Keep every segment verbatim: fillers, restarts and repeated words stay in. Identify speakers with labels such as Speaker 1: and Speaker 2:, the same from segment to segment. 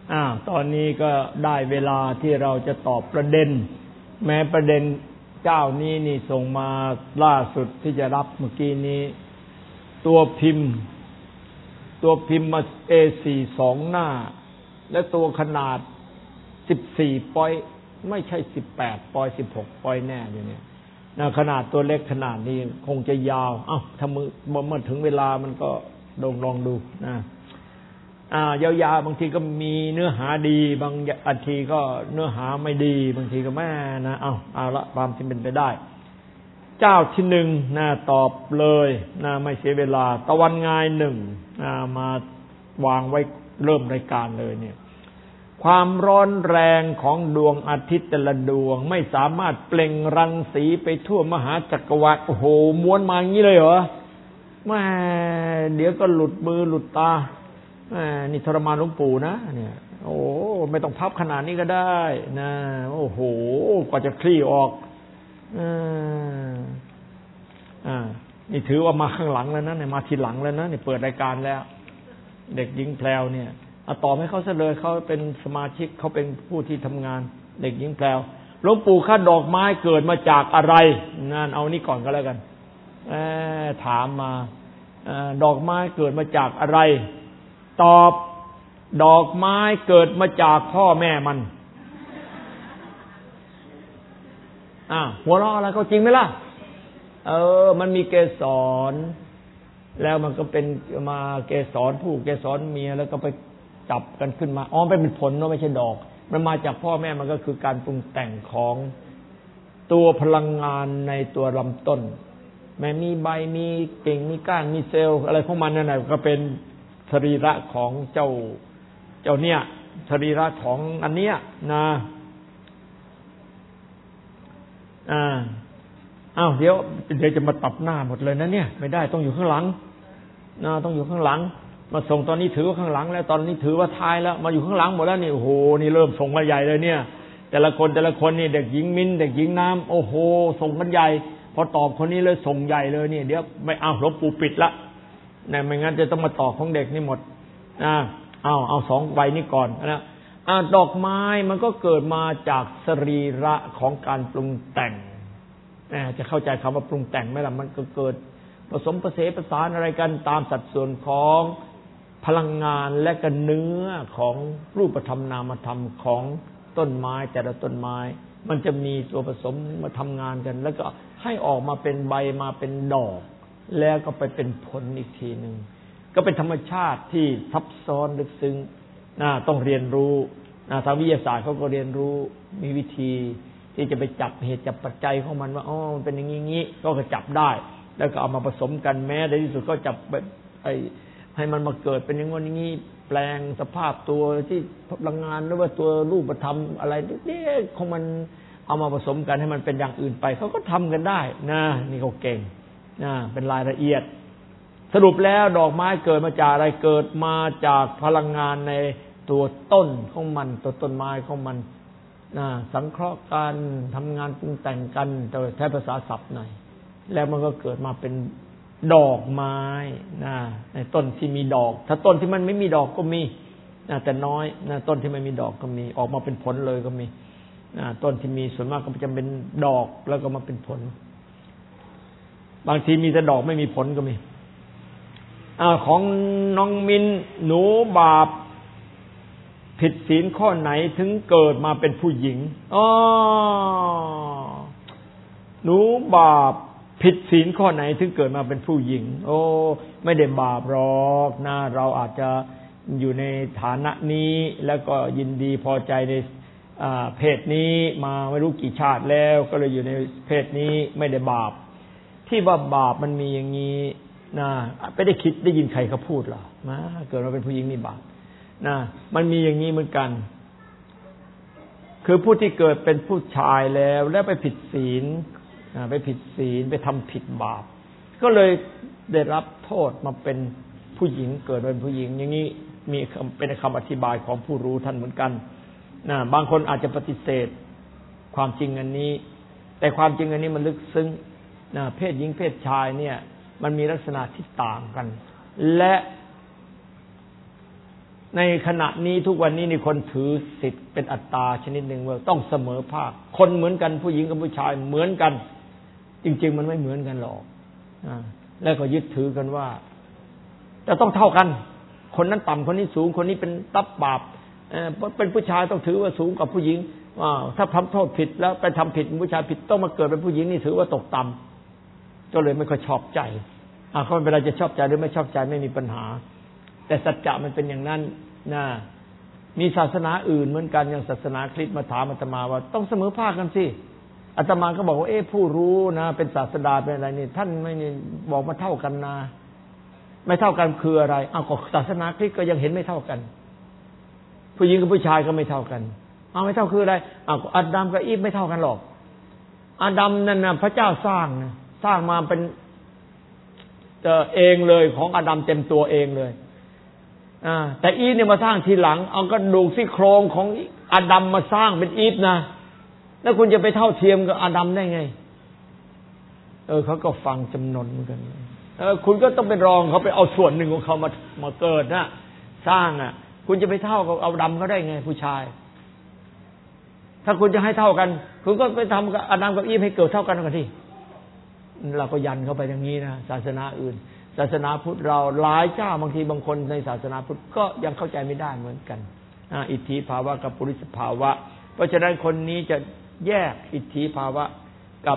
Speaker 1: อ้าวตอนนี้ก็ได้เวลาที่เราจะตอบประเด็นแม้ประเด็นเจ้านี้นี่ส่งมาล่าสุดที่จะรับเมื่อกี้นี้ตัวพิมพ์ตัวพิมพ์มา เอ สี่ สอง หน้าและตัวขนาดสิบสี่ปอยต์ไม่ใช่สิบแปดปอยต์สิบหกปอยต์แน่อยู่เนี่ยนะขนาดตัวเล็กขนาดนี้คงจะยาวเอ้าถ้ามือเมื่อถึงเวลามันก็ลองลองดูนะอ่ายาวๆบางทีก็มีเนื้อหาดีบางอันทีก็เนื้อหาไม่ดีบางทีก็แม่นะเอาเอาละความที่เป็นไปได้เจ้าที่หนึ่งนะตอบเลยนะไม่เสียเวลาตะวันงายหนึ่งนะมาวางไว้เริ่มรายการเลยเนี่ยความร้อนแรงของดวงอาทิตย์แต่ละดวงไม่สามารถเปล่งรังสีไปทั่วมหาจักรวาลโอ้โหม้วนมาอย่างนี้เลยเหรอแม่เดี๋ยวก็หลุดมือหลุดตานี่ทรมานหลวงปู่นะเนี่ยโอ้ไม่ต้องพับขนาดนี้ก็ได้นะโอ้โหกว่าจะคลี่ออกอ่าอ่านี่ถือว่ามาข้างหลังแล้วนะเนี่ยมาทีหลังแล้วนะนี่เปิดรายการแล้วเด็กหญิงแพรวเนี่ยเอาตอบให้เขาซะเลยเขาเป็นสมาชิกเขาเป็นผู้ที่ทำงานเด็กหญิงแพรวหลวงปู่ข้าดอกไม้เกิดมาจากอะไรนั่นเอานี่ก่อนก็แล้วกันเออถามมาดอกไม้เกิดมาจากอะไรตอบดอกไม้เกิดมาจากพ่อแม่มันอ่าหัวเราะอะไรก็จริงไหมล่ะเออมันมีเกสรแล้วมันก็เป็นมาเกสรผู้เกสรเมียแล้วก็ไปจับกันขึ้นมาอ๋อเป็นผลเนาะไม่ใช่ดอกมันมาจากพ่อแม่มันก็คือการปรุงแต่งของตัวพลังงานในตัวลำต้นแม้มีใบมีกิ่งมีก้านมีเซลล์อะไรของมันนั่นแหละก็เป็นสรีระของเจ้าเจ้าเนี่ยสรีระของอันเนี้ยนะอ่าอ้าวเดี๋ยวเดี๋ยวจะมาตัดหน้าหมดเลยนะเนี่ยไม่ได้ต้องอยู่ข้างหลังนะต้องอยู่ข้างหลังมาส่งตอนนี้ถือว่าข้างหลังแล้วตอนนี้ถือว่าท้ายแล้วมาอยู่ข้างหลังหมดแล้วนี่โอ้โหนี่เริ่มส่งมาใหญ่เลยเนี่ยแต่ละคนแต่ละคนนี่เด็กหญิงมิ้นเด็กหญิงน้ำโอ้โหส่งกันใหญ่พอตอบคนนี้เลยส่งใหญ่เลยนี่เดี๋ยวไม่เอาหลวงปู่ปิดละเนี่ยไม่งั้นจะต้องมาตอบของเด็กนี่หมดอ่าเอาเอาสองใบนี้ก่อนนะอ่าดอกไม้มันก็เกิดมาจากสรีระของการปรุงแต่งจะเข้าใจคำว่าปรุงแต่งไหมล่ะมันก็เกิดผสมผสมประสานอะไรกันตามสัดส่วนของพลังงานและก็เนื้อของรูปธรรมนามธรรมของต้นไม้แต่ละต้นไม้มันจะมีตัวผสมมาทำงานกันแล้วก็ให้ออกมาเป็นใบมาเป็นดอกแล้วก็ไปเป็นผลอีกทีหนึ่งก็เป็นธรรมชาติที่ซับซ้อนลึกซึ้งนะต้องเรียนรู้นะทางวิทยาศาสตร์เขาก็เรียนรู้มีวิธีที่จะไปจับเหตุจับปัจจัยของมันว่าอ๋อมันเป็นอย่างนี้ก็จะจับได้แล้วก็เอามาผสมกันแม้ในที่สุดก็จับไอ้ให้มันมาเกิดเป็นอย่างงี้ แปลงสภาพตัวที่พลังงานหรือว่าตัวรูปธรรมอะไรนี่ของมันเอามาผสมกันให้มันเป็นอย่างอื่นไปเขาก็ทำกันได้นะนี่เขาเก่งนะเป็นรายละเอียดสรุปแล้วดอกไม้เกิดมาจากอะไรเกิดมาจากพลังงานในตัวต้นของมันตัวต้นไม้ของมันนะสังเคราะห์กันทำงานปรุงแต่งกันโดยใช้ภาษาศัพท์หน่อยแล้วมันก็เกิดมาเป็นดอกไม้นะในต้นที่มีดอกถ้าต้นที่มันไม่มีดอกก็มีนะแต่น้อยนะต้นที่ไม่มีดอกก็มีออกมาเป็นผลเลยก็มีนะต้นที่มีส่วนมากก็จะเป็นดอกแล้วก็มาเป็นผลบางทีมีแต่ดอกไม่มีผลก็มีอ่าของน้องมินหนูบาปผิดศีลข้อไหนถึงเกิดมาเป็นผู้หญิงอ๋อหนูบาปผิดศีลข้อไหนถึงเกิดมาเป็นผู้หญิงโอ้ไม่ได้บาปหรอกนะเราอาจจะอยู่ในฐานะนี้แล้วก็ยินดีพอใจในเพศนี้มาไม่รู้กี่ชาติแล้วก็เลยอยู่ในเพศนี้ไม่ได้บาปที่ว่าบาปมันมีอย่างนี้นะไม่ได้คิดได้ยินใครเขาพูดหรอนะเกิดมาเป็นผู้หญิงนี่บาปนะมันมีอย่างนี้เหมือนกันคือผู้ที่เกิดเป็นผู้ชายแล้วแล้วไปผิดศีลไปผิดศีลไปทำผิดบาปก็เลยได้รับโทษมาเป็นผู้หญิงเกิดเป็นผู้หญิงอย่างนี้มีเป็นคำอธิบายของผู้รู้ท่านเหมือนกันนะบางคนอาจจะปฏิเสธความจริงอันนี้แต่ความจริงอันนี้มันลึกซึ้งนะเพศหญิงเพศชายเนี่ยมันมีลักษณะที่ต่างกันและในขณะนี้ทุกวันนี้นี่คนถือสิทธิ์เป็นอัตตาชนิดหนึ่งว่าต้องเสมอภาคคนเหมือนกันผู้หญิงกับผู้ชายเหมือนกันจริงๆมันไม่เหมือนกันหรอกแล้วก็ยึดถือกันว่าจะต้องเท่ากันคนนั้นต่ำคนนี้สูงคนนี้เป็นตับบาปเป็นผู้ชายต้องถือว่าสูงกว่าผู้หญิงถ้าทำโทษผิดแล้วไปทำผิดผู้ชายผิดต้องมาเกิดเป็นผู้หญิงนี่ถือว่าตกต่ำก็เลยไม่ค่อยชอบใจเขาเวลาจะชอบใจหรือไม่ชอบใจไม่มีปัญหาแต่สัจจะมันเป็นอย่างนั้นนะมีศาสนาอื่นเหมือนกันอย่างศาสนาคริสต์มาถามอาตมาว่าต้องเสมอภาคกันสิอาตมาก็บอกว่าเอ๊ะผู้รู้นะเป็นศาสดาเป็นอะไรนี่ท่านไม่บอกมาเท่ากันนะไม่เท่ากันคืออะไรอ้าวก็ศาสนาคริสต์ก็ยังเห็นไม่เท่ากันผู้หญิงกับผู้ชายก็ไม่เท่ากันเอาไม่เท่าคืออะไรอ้าวอาดัมกับอีฟไม่เท่ากันหรอกอาดัมนั่นนะพระเจ้าสร้างนะสร้างมาเป็นเองเลยของอาดัมเต็มตัวเองเลยอ่าแต่อีฟเนี่ยมาสร้างทีหลังเอากระดูกซี่โครงของอาดัมมาสร้างเป็นอีฟนะแล้วคุณจะไปเท่าเทียมกับอาดัมได้ไงเออเขาก็ฟังจำนนเหมือนกันเออคุณก็ต้องไปรองเขาไปเอาส่วนหนึ่งของเขามามาเกิดนะสร้างอ่ะคุณจะไปเท่ากับอาดัมเขาได้ไงผู้ชายถ้าคุณจะให้เท่ากันคุณก็ไปทำกับอาดัมกับอีฟให้เกิดเท่ากันกันที่เราก็ยันเข้าไปอย่างนี้นะศาสนาอื่นศาสนาพุทธเราหลายเจ้าบางทีบางคนในศาสนาพุทธก็ยังเข้าใจไม่ได้เหมือนกันอิทธิภาวะกับปุริสภาวะเพราะฉะนั้นคนนี้จะแยกอิทธิภาวะกั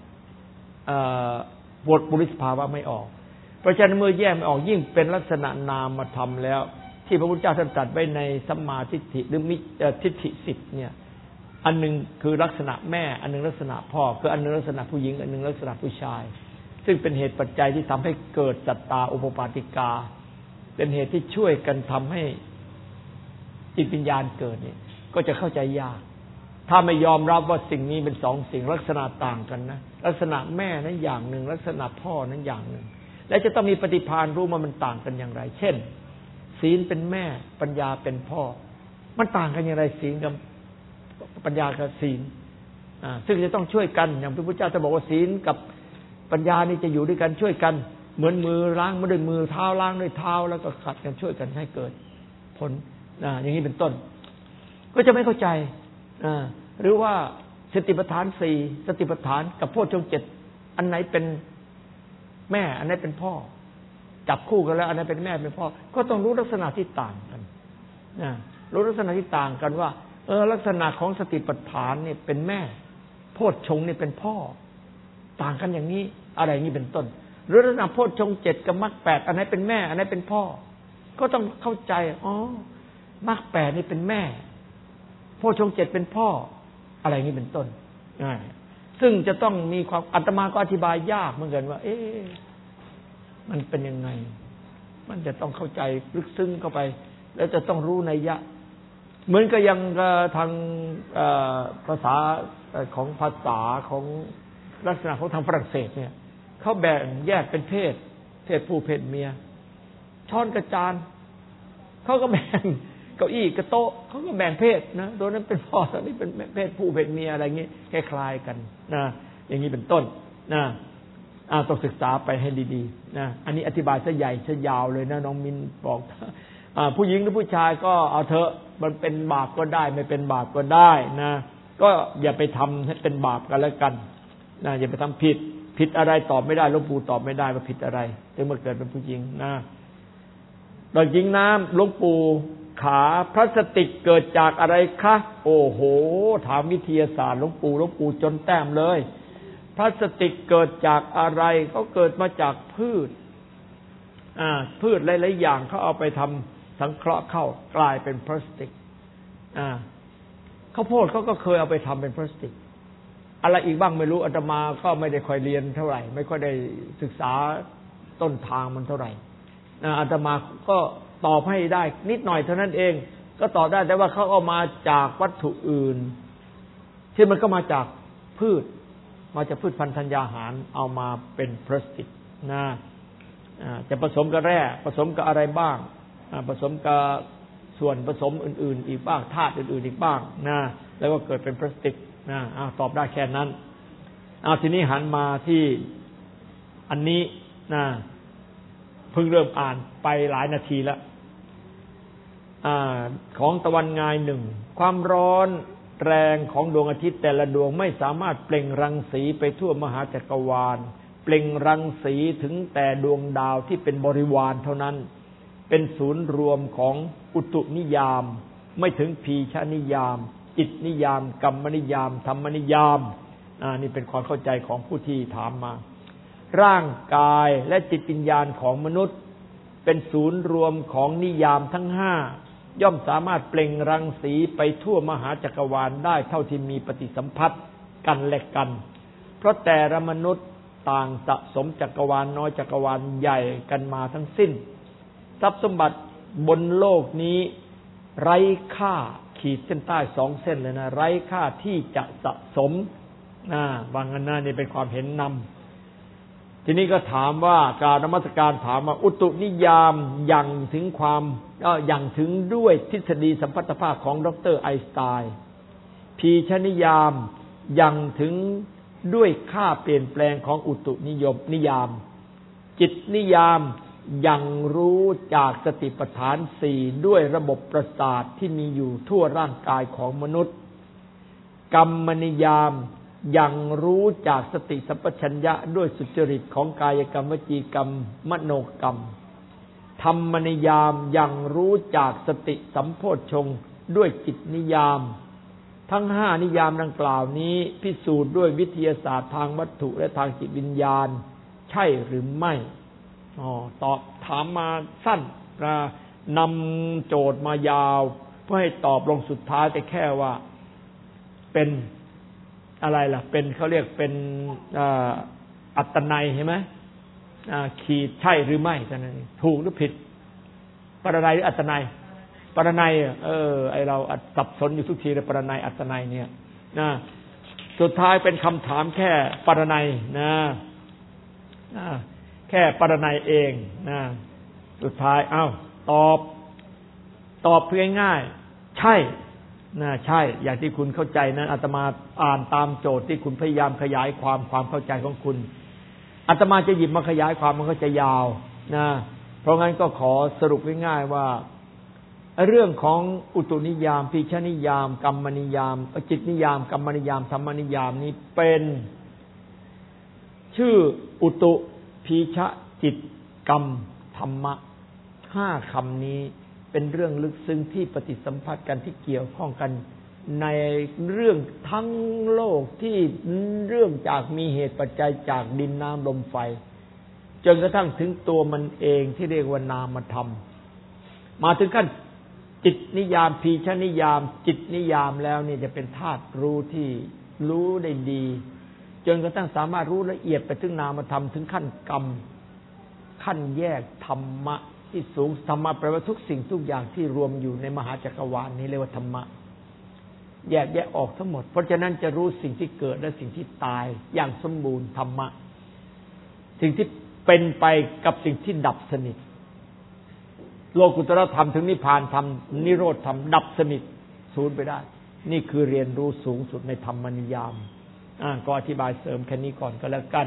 Speaker 1: บบทปุริสภาวะไม่ออกเพราะฉะนั้นเมื่อแยกไม่ออกยิ่งเป็นลักษณะนามธรรมแล้วที่พระพุทธเจ้าท่านตรัสไว้ในสัมมาทิฏฐิหรือมิทิฏฐิสิบเนี่ยอันหนึ่งคือลักษณะแม่อันหนึ่งลักษณะพ่อคืออันหนึ่งลักษณะผู้หญิงอันหนึ่งลักษณะผู้ชายซึ่งเป็นเหตุปัจจัยที่ทำให้เกิดสัตตาอุปปาติกาเป็นเหตุที่ช่วยกันทำให้จิตวิญญาณเกิดเนี่ยก็จะเข้าใจยากถ้าไม่ยอมรับว่าสิ่งนี้เป็นสองสิ่งลักษณะต่างกันนะลักษณะแม่นั้นอย่างหนึ่งลักษณะพ่อนั้นอย่างหนึ่งและจะต้องมีปฏิภาณรู้ว่ามันต่างกันอย่างไรเช่นศีลเป็นแม่ปัญญาเป็นพ่อมันต่างกันอย่างไรศีลกับปัญญากับศีลอ่าซึ่งจะต้องช่วยกันอย่างพระพุทธเจ้าจะบอกว่าศีลกับปัญญานี่จะอยู่ด้วยกันช่วยกันเหมือนมือล้างมาด้วยมือเท้าล้างด้วยเท้าแล้วก็ขัดกันช่วยกันให้เกิดผลอ่าอย่างนี้เป็นต้นก็จะไม่เข้าใจอ่าหรือว่าสติปัฏฐานสี่สติปัฏฐานกับโพชฌงค์เจ็ดอันไหนเป็นแม่อันไหนเป็นพ่อจับคู่กันแล้วอันไหนเป็นแม่เป็นพ่อก็ต้องรู้ลักษณะที่ต่างกันนะรู้ลักษณะที่ต่างกันว่าเออลักษณะของสติปัฏฐานนี่เป็นแม่โพชฌงค์นี่เป็นพ่อต่างกันอย่างนี้อะไรอย่างนี้เป็นต้นหรือลักษณะโพชฌงค์เจ็ดกับมรรคแปดอันไหนเป็นแม่อันไหนเป็นพ่อก็ต้องเข้าใจอ๋อมรรคแปดนี่เป็นแม่โพชฌงค์เจ็ดเป็นพ่ออะไรอย่างนี้เป็นต้นซึ่งจะต้องมีความอาตมาก็อธิบายยากเหมือนกันว่าเอ๊ะมันเป็นยังไงมันจะต้องเข้าใจลึกซึ้งเข้าไปแล้วจะต้องรู้นัยยะเหมือนกับยังทางภาษาของภาษาของลักษณะของทางฝรั่งเศสเนี่ยเขาแบ่งแยกเป็นเพศเพศผู้เพศเมียช้อนกระจานเขาก็แบ่งเก้าอี้กระโต๊ะเขาก็แบ่งเพศนะตัวนั้นเป็นพ่อตัวนี้เป็นเพศผู้เพศเมียอะไรอย่างนี้คล้ายๆกันนะอย่างนี้เป็นต้นนะต้องศึกษาไปให้ดีๆนะอันนี้อธิบายซะใหญ่ซะยาวเลยนะน้องมินบอกผู้หญิงหรือผู้ชายก็เอาเถอะมันเป็นบาปก็ได้ไม่เป็นบาปก็ได้นะก็อย่าไปทำให้เป็นบาปกันแล้วกันนะอย่าไปทำผิดผิดอะไรตอบไม่ได้หลวงปู่ตอบไม่ได้ว่าผิดอะไรถึงมาเกิดเป็นผู้หญิงนะตอนยิงน้ำหลวงปู่ขาพลาสติกเกิดจากอะไรคะโอ้โหถามวิทยาศาสตร์หลวงปู่หลวงปู่จนแต้มเลยพลาสติกเกิดจากอะไรเขาเกิดมาจากพืชอ่าพืชหลายๆอย่างเขาเอาไปทำสังเคราะห์เข้ากลายเป็นพลาสติกอ่าข้าวโพดเขาก็เคยเอาไปทำเป็นพลาสติกอะไรอีกบ้างไม่รู้อาตมาก็ไม่ได้ค่อยเรียนเท่าไหร่ไม่ค่อยได้ศึกษาต้นทางมันเท่าไหร่อาตมาก็ตอบให้ได้นิดหน่อยเท่านั้นเองก็ตอบได้แต่ว่าเขาเอามาจากวัตถุอื่นที่มันก็มาจากพืชมาจากพืชพันธุ์ธัญญาหารเอามาเป็นพลาสติกนะจะผสมกับแร่ผสมกับอะไรบ้างผสมกับส่วนผสมอื่นๆอีกบ้างธาตุอื่นๆอีกบ้างนะแล้วก็เกิดเป็นพลาสติกนะตอบได้แค่นั้นเอาทีนี้หันมาที่อันนี้นะเพิ่งเริ่มอ่านไปหลายนาทีแล้วของตะวันงายหนึ่งความร้อนแรงของดวงอาทิตย์แต่ละดวงไม่สามารถเปล่งรังสีไปทั่วมหาจักรวาลเปล่งรังสีถึงแต่ดวงดาวที่เป็นบริวารเท่านั้นเป็นศูนย์รวมของอุตุนิยามไม่ถึงพีชนิยามจิตนิยามกรรมนิยามธรรมนิยามอ่านี่เป็นความเข้าใจของผู้ที่ถามมาร่างกายและจิตวิญญาณของมนุษย์เป็นศูนย์รวมของนิยามทั้งห้าย่อมสามารถเปล่งรังสีไปทั่วมหาจักรวาลได้เท่าที่มีปฏิสัมพัทธ์กันและกันเพราะแต่ละมนุษย์ต่างสะสมจักรวาลน้อยจักรวาลใหญ่กันมาทั้งสิ้นทรัพย์สมบัติบนโลกนี้ไร้ค่าขีดเส้นใต้สองเส้นเลยนะไร้ค่าที่จะสะสมนะบางอันนั้นนี่เป็นความเห็นนำทีนี้ก็ถามว่าการนมัสการถามว่าอุตุนิยามยังถึงความเอ่อยังถึงด้วยทฤษฎีสัมพัทธภาพของดร.ไอน์สไตน์พีชนิยามยังถึงด้วยค่าเปลี่ยนแปลงของอุตุนิยมนิยามจิตนิยามยังรู้จากสติปัฏฐานสี่ด้วยระบบประสาทที่มีอยู่ทั่วร่างกายของมนุษย์กรรมนิยามยังรู้จากสติสัมปชัญญะด้วยสุจริตของกายกรรมวจีกรรมมโนกรรมธรรมนิยามยังรู้จากสติสัมโพชฌงค์ด้วยจิตนิยามทั้งห้านิยามดังกล่าวนี้พิสูจน์ด้วยวิทยาศาสตร์ทางวัตถุและทางจิตวิญญาณใช่หรือไม่อ๋อตอบถามมาสั้นนำโจทย์มายาวเพื่อให้ตอบลงสุดท้ายแต่แค่ว่าเป็นอะไรล่ะเป็นเขาเรียกเป็นอัตนัยเห็นไหมขีดใช่หรือไม่กันนั่นถูกหรือผิดปรนัยหรืออัตนัยปรนัยเออไอเราสับสนอยู่ทุกทีเลยปรนัยอัตนัยเนี่ยนะสุดท้ายเป็นคำถามแค่ปรนัยนะแค่ปรนัยเองนะสุดท้ายเอ้าตอบตอบเพียงง่ายใช่น่าใช่อย่างที่คุณเข้าใจนั้นอาตมาอ่านตามโจทย์ที่คุณพยายามขยายความความเข้าใจของคุณอาตมาจะหยิบมาขยายความมันก็จะยาวนะเพราะงั้นก็ขอสรุปง่ายๆว่าเรื่องของอุตุนิยามพีชนิยามกรรมนิยามจิตนิยามกรรมนิยามธรรมนิยามนี้เป็นชื่ออุตุพีชจิตกรรมธรรมะห้าคำนี้เป็นเรื่องลึกซึ้งที่ปฏิสัมพัทธ์กันที่เกี่ยวข้องกันในเรื่องทั้งโลกที่เรื่องจากมีเหตุปัจจัยจากดินน้ำลมไฟจนกระทั่งถึงตัวมันเองที่เรียกว่านามธรรมมาถึงขั้นจิตนิยามพีชนิยามจิตนิยามแล้วนี่จะเป็นธาตุรู้ที่รู้ได้ดีจนกระทั่งสามารถรู้ละเอียดไปถึงนามธรรมถึงขั้นกรรมขั้นแยกธรรมะที่สูงธรรมะแปลว่าทุกสิ่งทุกอย่างที่รวมอยู่ในมหาจักรวาลนี้เรียกว่าธรรมะแยกแยะออกทั้งหมดเพราะฉะนั้นจะรู้สิ่งที่เกิดและสิ่งที่ตายอย่างสมบูรณ์ธรรมะสิ่งที่เป็นไปกับสิ่งที่ดับสนิทโลกุตตรธรรมถึงนิพพานธรรมนิโรธธรรมดับสนิทสูญไปได้นี่คือเรียนรู้สูงสุดในธรรมนิยามอ่าก็อธิบายเสริมแค่นี้ก่อนก็แล้วกัน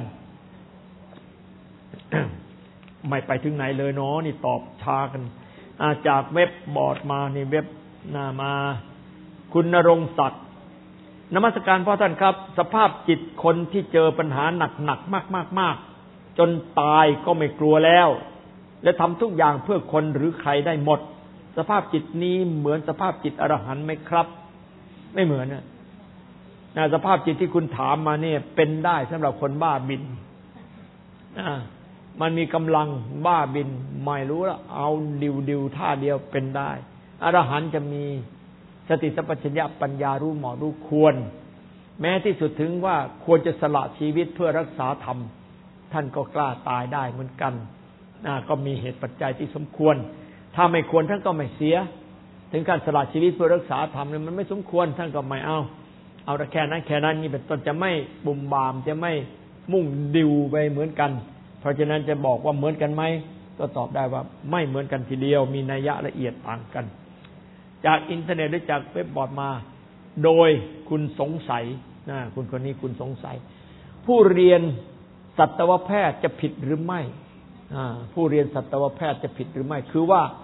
Speaker 1: ไม่ไปถึงไหนเลยเนาะนี่ตอบช้ากันจากเว็บบอร์ดมานี่เว็บหน้ามาคุณณรงค์ศักดิ์นมัสการพ่อท่านครับสภาพจิตคนที่เจอปัญหาหนักๆมากๆๆจนตายก็ไม่กลัวแล้วและทำทุกอย่างเพื่อคนหรือใครได้หมดสภาพจิตนี้เหมือนสภาพจิตอรหันต์ไหมครับไม่เหมือนนะสภาพจิตที่คุณถามมาเนี่ยเป็นได้สำหรับคนบ้าบินอ่ามันมีกำลังบ้าบินไม่รู้ละเอาดิวดิวท่าเดียวเป็นได้อรหันต์จะมีสติสัมปชัญญะปัญญารู้เหมาะรู้ควรแม้ที่สุดถึงว่าควรจะสละชีวิตเพื่อรักษาธรรมท่านก็กล้าตายได้เหมือนกันนะก็มีเหตุปัจจัยที่สมควรถ้าไม่ควรท่านก็ไม่เสียถึงการสละชีวิตเพื่อรักษาธรรมเนี่ยมันไม่สมควรท่านก็ไม่เอาเอาแต่แค่นั้นแค่นั้นนี่เป็นต้นจะไม่บุ่มบามจะไม่มุ่งดิวไปเหมือนกันเพราะฉะนั้นจะบอกว่าเหมือนกันไหมก็ตอบได้ว่าไม่เหมือนกันทีเดียวมีนัยยะละเอียดต่างกันจากอินเทอร์เน็ตหรือจากเว็บบอร์ดมาโดยคุณสงสัยนะคุณคนนี้คุณสงสัยผู้เรียนสัตวแพทย์จะผิดหรือไม่ผู้เรียนสัตวแพทย์จะผิดหรือไม่คือว่า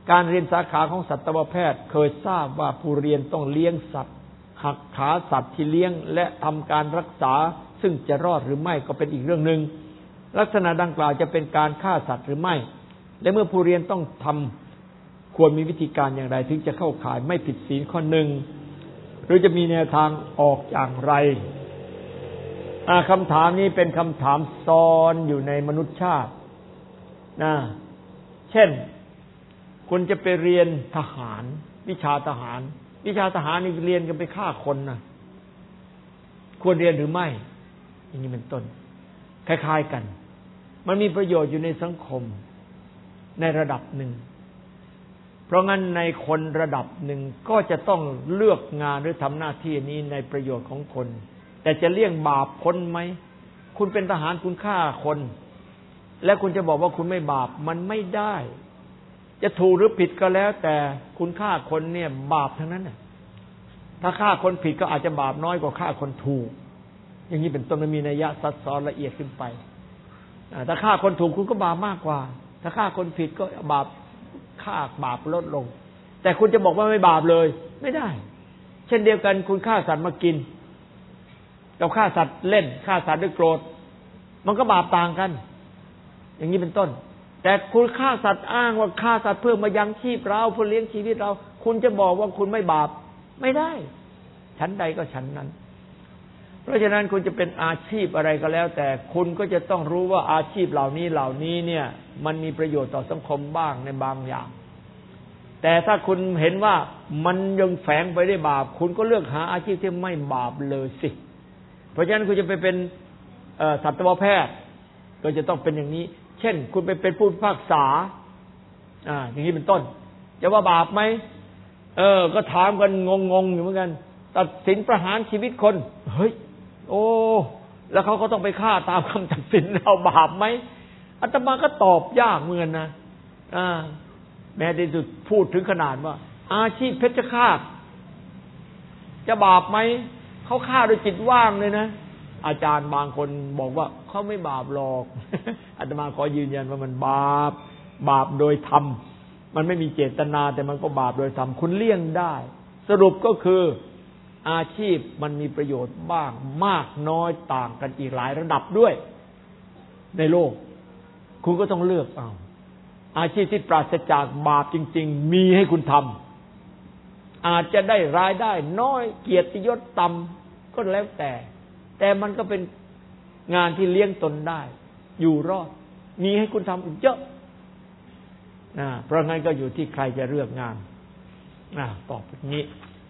Speaker 1: การเรียนสาขาของสัตวแพทย์เคยทราบว่าผู้เรียนต้องเลี้ยงสัตว์หักขาสัตว์ที่เลี้ยงและทำการรักษาซึ่งจะรอดหรือไม่ก็เป็นอีกเรื่องหนึ่งลักษณะดังกล่าวจะเป็นการฆ่าสัตว์หรือไม่และเมื่อผู้เรียนต้องทำควรมีวิธีการอย่างไรถึงจะเข้าข่ายไม่ผิดศีลข้อหนึ่งหรือจะมีแนวทางออกอย่างไรคำถามนี้เป็นคำถามซ้อนอยู่ในมนุษยชาตินะเช่นคุณจะไปเรียนทหารวิชาทหารวิชาทหารนี่เรียนกันไปฆ่าคนนะควรเรียนหรือไม่อย่างนี้เป็นต้นคล้ายๆกันมันมีประโยชน์อยู่ในสังคมในระดับหนึ่งเพราะงั้นในคนระดับหนึ่งก็จะต้องเลือกงานหรือทำหน้าที่นี้ในประโยชน์ของคนแต่จะเลี่ยงบาปพ้นไหมคุณเป็นทหารคุณฆ่าคนและคุณจะบอกว่าคุณไม่บาปมันไม่ได้จะถูกหรือผิดก็แล้วแต่คุณฆ่าคนเนี่ยบาปทั้งนั้นน่ะถ้าฆ่าคนผิดก็อาจจะบาปน้อยกว่าฆ่าคนถูกอย่างนี้เป็นต้นมันมีนัยยะซับซ้อนละเอียดขึ้นไปถ้าฆ่าคนถูกคุณก็บาปมากกว่าถ้าฆ่าคนผิดก็บาปฆ่าบาปลดลงแต่คุณจะบอกว่าไม่บาปเลยไม่ได้เช่นเดียวกันคุณฆ่าสัตว์มากินกับฆ่าสัตว์เล่นฆ่าสัตว์ด้วยโกรธมันก็บาปต่างกันอย่างนี้เป็นต้นแต่คุณฆ่าสัตว์อ้างว่าฆ่าสัตว์เพื่อมายังชีพเราเพื่อเลี้ยงชีวิตเราคุณจะบอกว่าคุณไม่บาปไม่ได้ชั้นใดก็ชั้นนั้นเพราะฉะนั้นคุณจะเป็นอาชีพอะไรก็แล้วแต่คุณก็จะต้องรู้ว่าอาชีพเหล่านี้เหล่านี้เนี่ยมันมีประโยชน์ต่อสังคมบ้างในบางอย่างแต่ถ้าคุณเห็นว่ามันยังแฝงไปด้วยบาปคุณก็เลือกหาอาชีพที่ไม่บาปเลยสิเพราะฉะนั้นคุณจะไปเป็นสัตวแพทย์ก็จะต้องเป็นอย่างนี้เช่นคุณไปเป็นผู้พิพากษาอ่าอย่างนี้เป็นต้นจะว่าบาปไหมเออก็ถามกันงงๆอยู่เหมือนกันตัดสินประหารชีวิตคนเฮ้ยโอ้แล้วเขาก็ต้องไปฆ่าตามคำตัดสินเราบาปไหมอาตมาก็ตอบยากเหมือนกันนะอ่าแม้ที่สุดพูดถึงขนาดว่าอาชีพเพชฌฆาตจะบาปไหมเขาฆ่าโดยจิตว่างเลยนะอาจารย์บางคนบอกว่าเขาไม่บาปหรอกอาตมาขอยืนยันว่ามันบาปบาปโดยธรรมมันไม่มีเจตนาแต่มันก็บาปโดยธรรมคุณเลี่ยงได้สรุปก็คืออาชีพมันมีประโยชน์บ้างมากน้อยต่างกันอีกหลายระดับด้วยในโลกคุณก็ต้องเลือกเอาอาชีพที่ปราศจากบาปจริงๆมีให้คุณทำอาจจะได้รายได้น้อยเกียรติยศต่ำก็แล้วแต่แต่มันก็เป็นงานที่เลี้ยงตนได้อยู่รอดมีให้คุณทำอีกเยอะนะเพราะงั้นก็อยู่ที่ใครจะเลือกงานนะตอบแบบนี้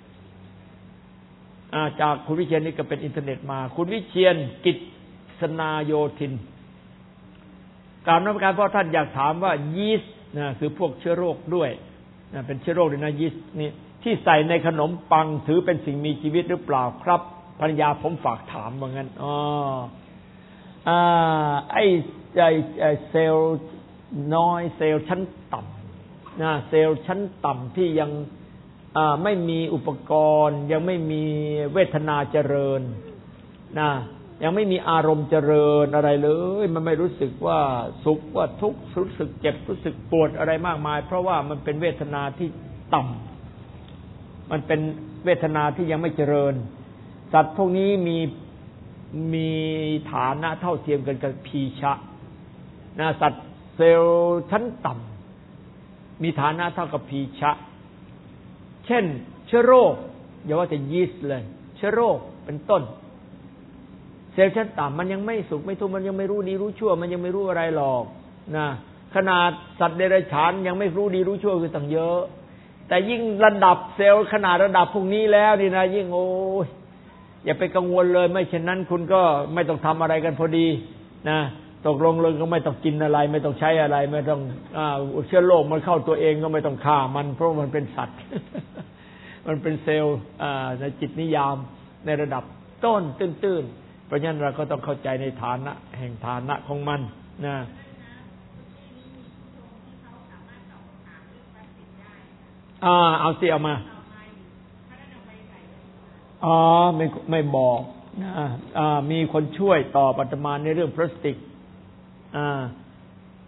Speaker 1: จากคุณวิเชียรนี่ก็เป็นอินเทอร์เน็ตมาคุณวิเชียรกิจสนาโยธินกราบนมัสการพ่อท่านอยากถามว่ายีสต์นะคือพวกเชื้อโรคด้วยนะเป็นเชื้อโรคด้วยนะยีสต์นี่ที่ใส่ในขนมปังถือเป็นสิ่งมีชีวิตหรือเปล่าครับภรรยาผมฝากถามว่างั้นอ๋ออ่าไอ้ไอ้เซลล์น้อยเซลล์ชั้นต่ำนะเซลล์ชั้นต่ำที่ยังไม่มีอุปกรณ์ยังไม่มีเวทนาเจริญนะยังไม่มีอารมณ์เจริญอะไรเลยมันไม่รู้สึกว่าสุขว่าทุกข์รู้สึกเจ็บรู้สึกปวดอะไรมากมายเพราะว่ามันเป็นเวทนาที่ต่ำมันเป็นเวทนาที่ยังไม่เจริญสัตว์พวกนี้มีมีฐานะเท่าเทียมกันกับพีชะนะสัตว์เซลล์ชั้นต่ำมีฐานะเท่ากับพีชะเช่นเชื้อโรคอย่าว่าแต่ยีสต์เลยเชื้อโรคเป็นต้นเซลล์ชั้นต่ำมันยังไม่สุขไม่ทุกข์มันยังไม่รู้ดีรู้ชั่วมันยังไม่รู้อะไรหรอกนะขนาดสัตว์เดรัจฉานยังไม่รู้ดีรู้ชั่วคือตั้งเยอะแต่ยิ่งระดับเซลล์ขนาดระดับพวกนี้แล้วนี่นะยิ่งโอ้ยอย่าไปกังวลเลยไม่เช่นนั้นคุณก็ไม่ต้องทำอะไรกันพอดีนะตกลงเลยก็ไม่ต้องกินอะไรไม่ต้องใช้อะไรไม่ต้องอ่าเชื้อโรคมันเข้าตัวเองก็ไม่ต้องฆ่ามันเพราะมันเป็นสัตว์ มันเป็นเซลล์ในจิตนิยามในระดับต้นตื้นๆเพราะฉะนั้นเราก็ต้องเข้าใจในฐานะแห่งฐานะของมันนะอ่าเอาสิเอามาอ๋อไม่ไม่บอกนะอ่ามีคนช่วยตอบอาตมาในเรื่องพลาสติกอ่า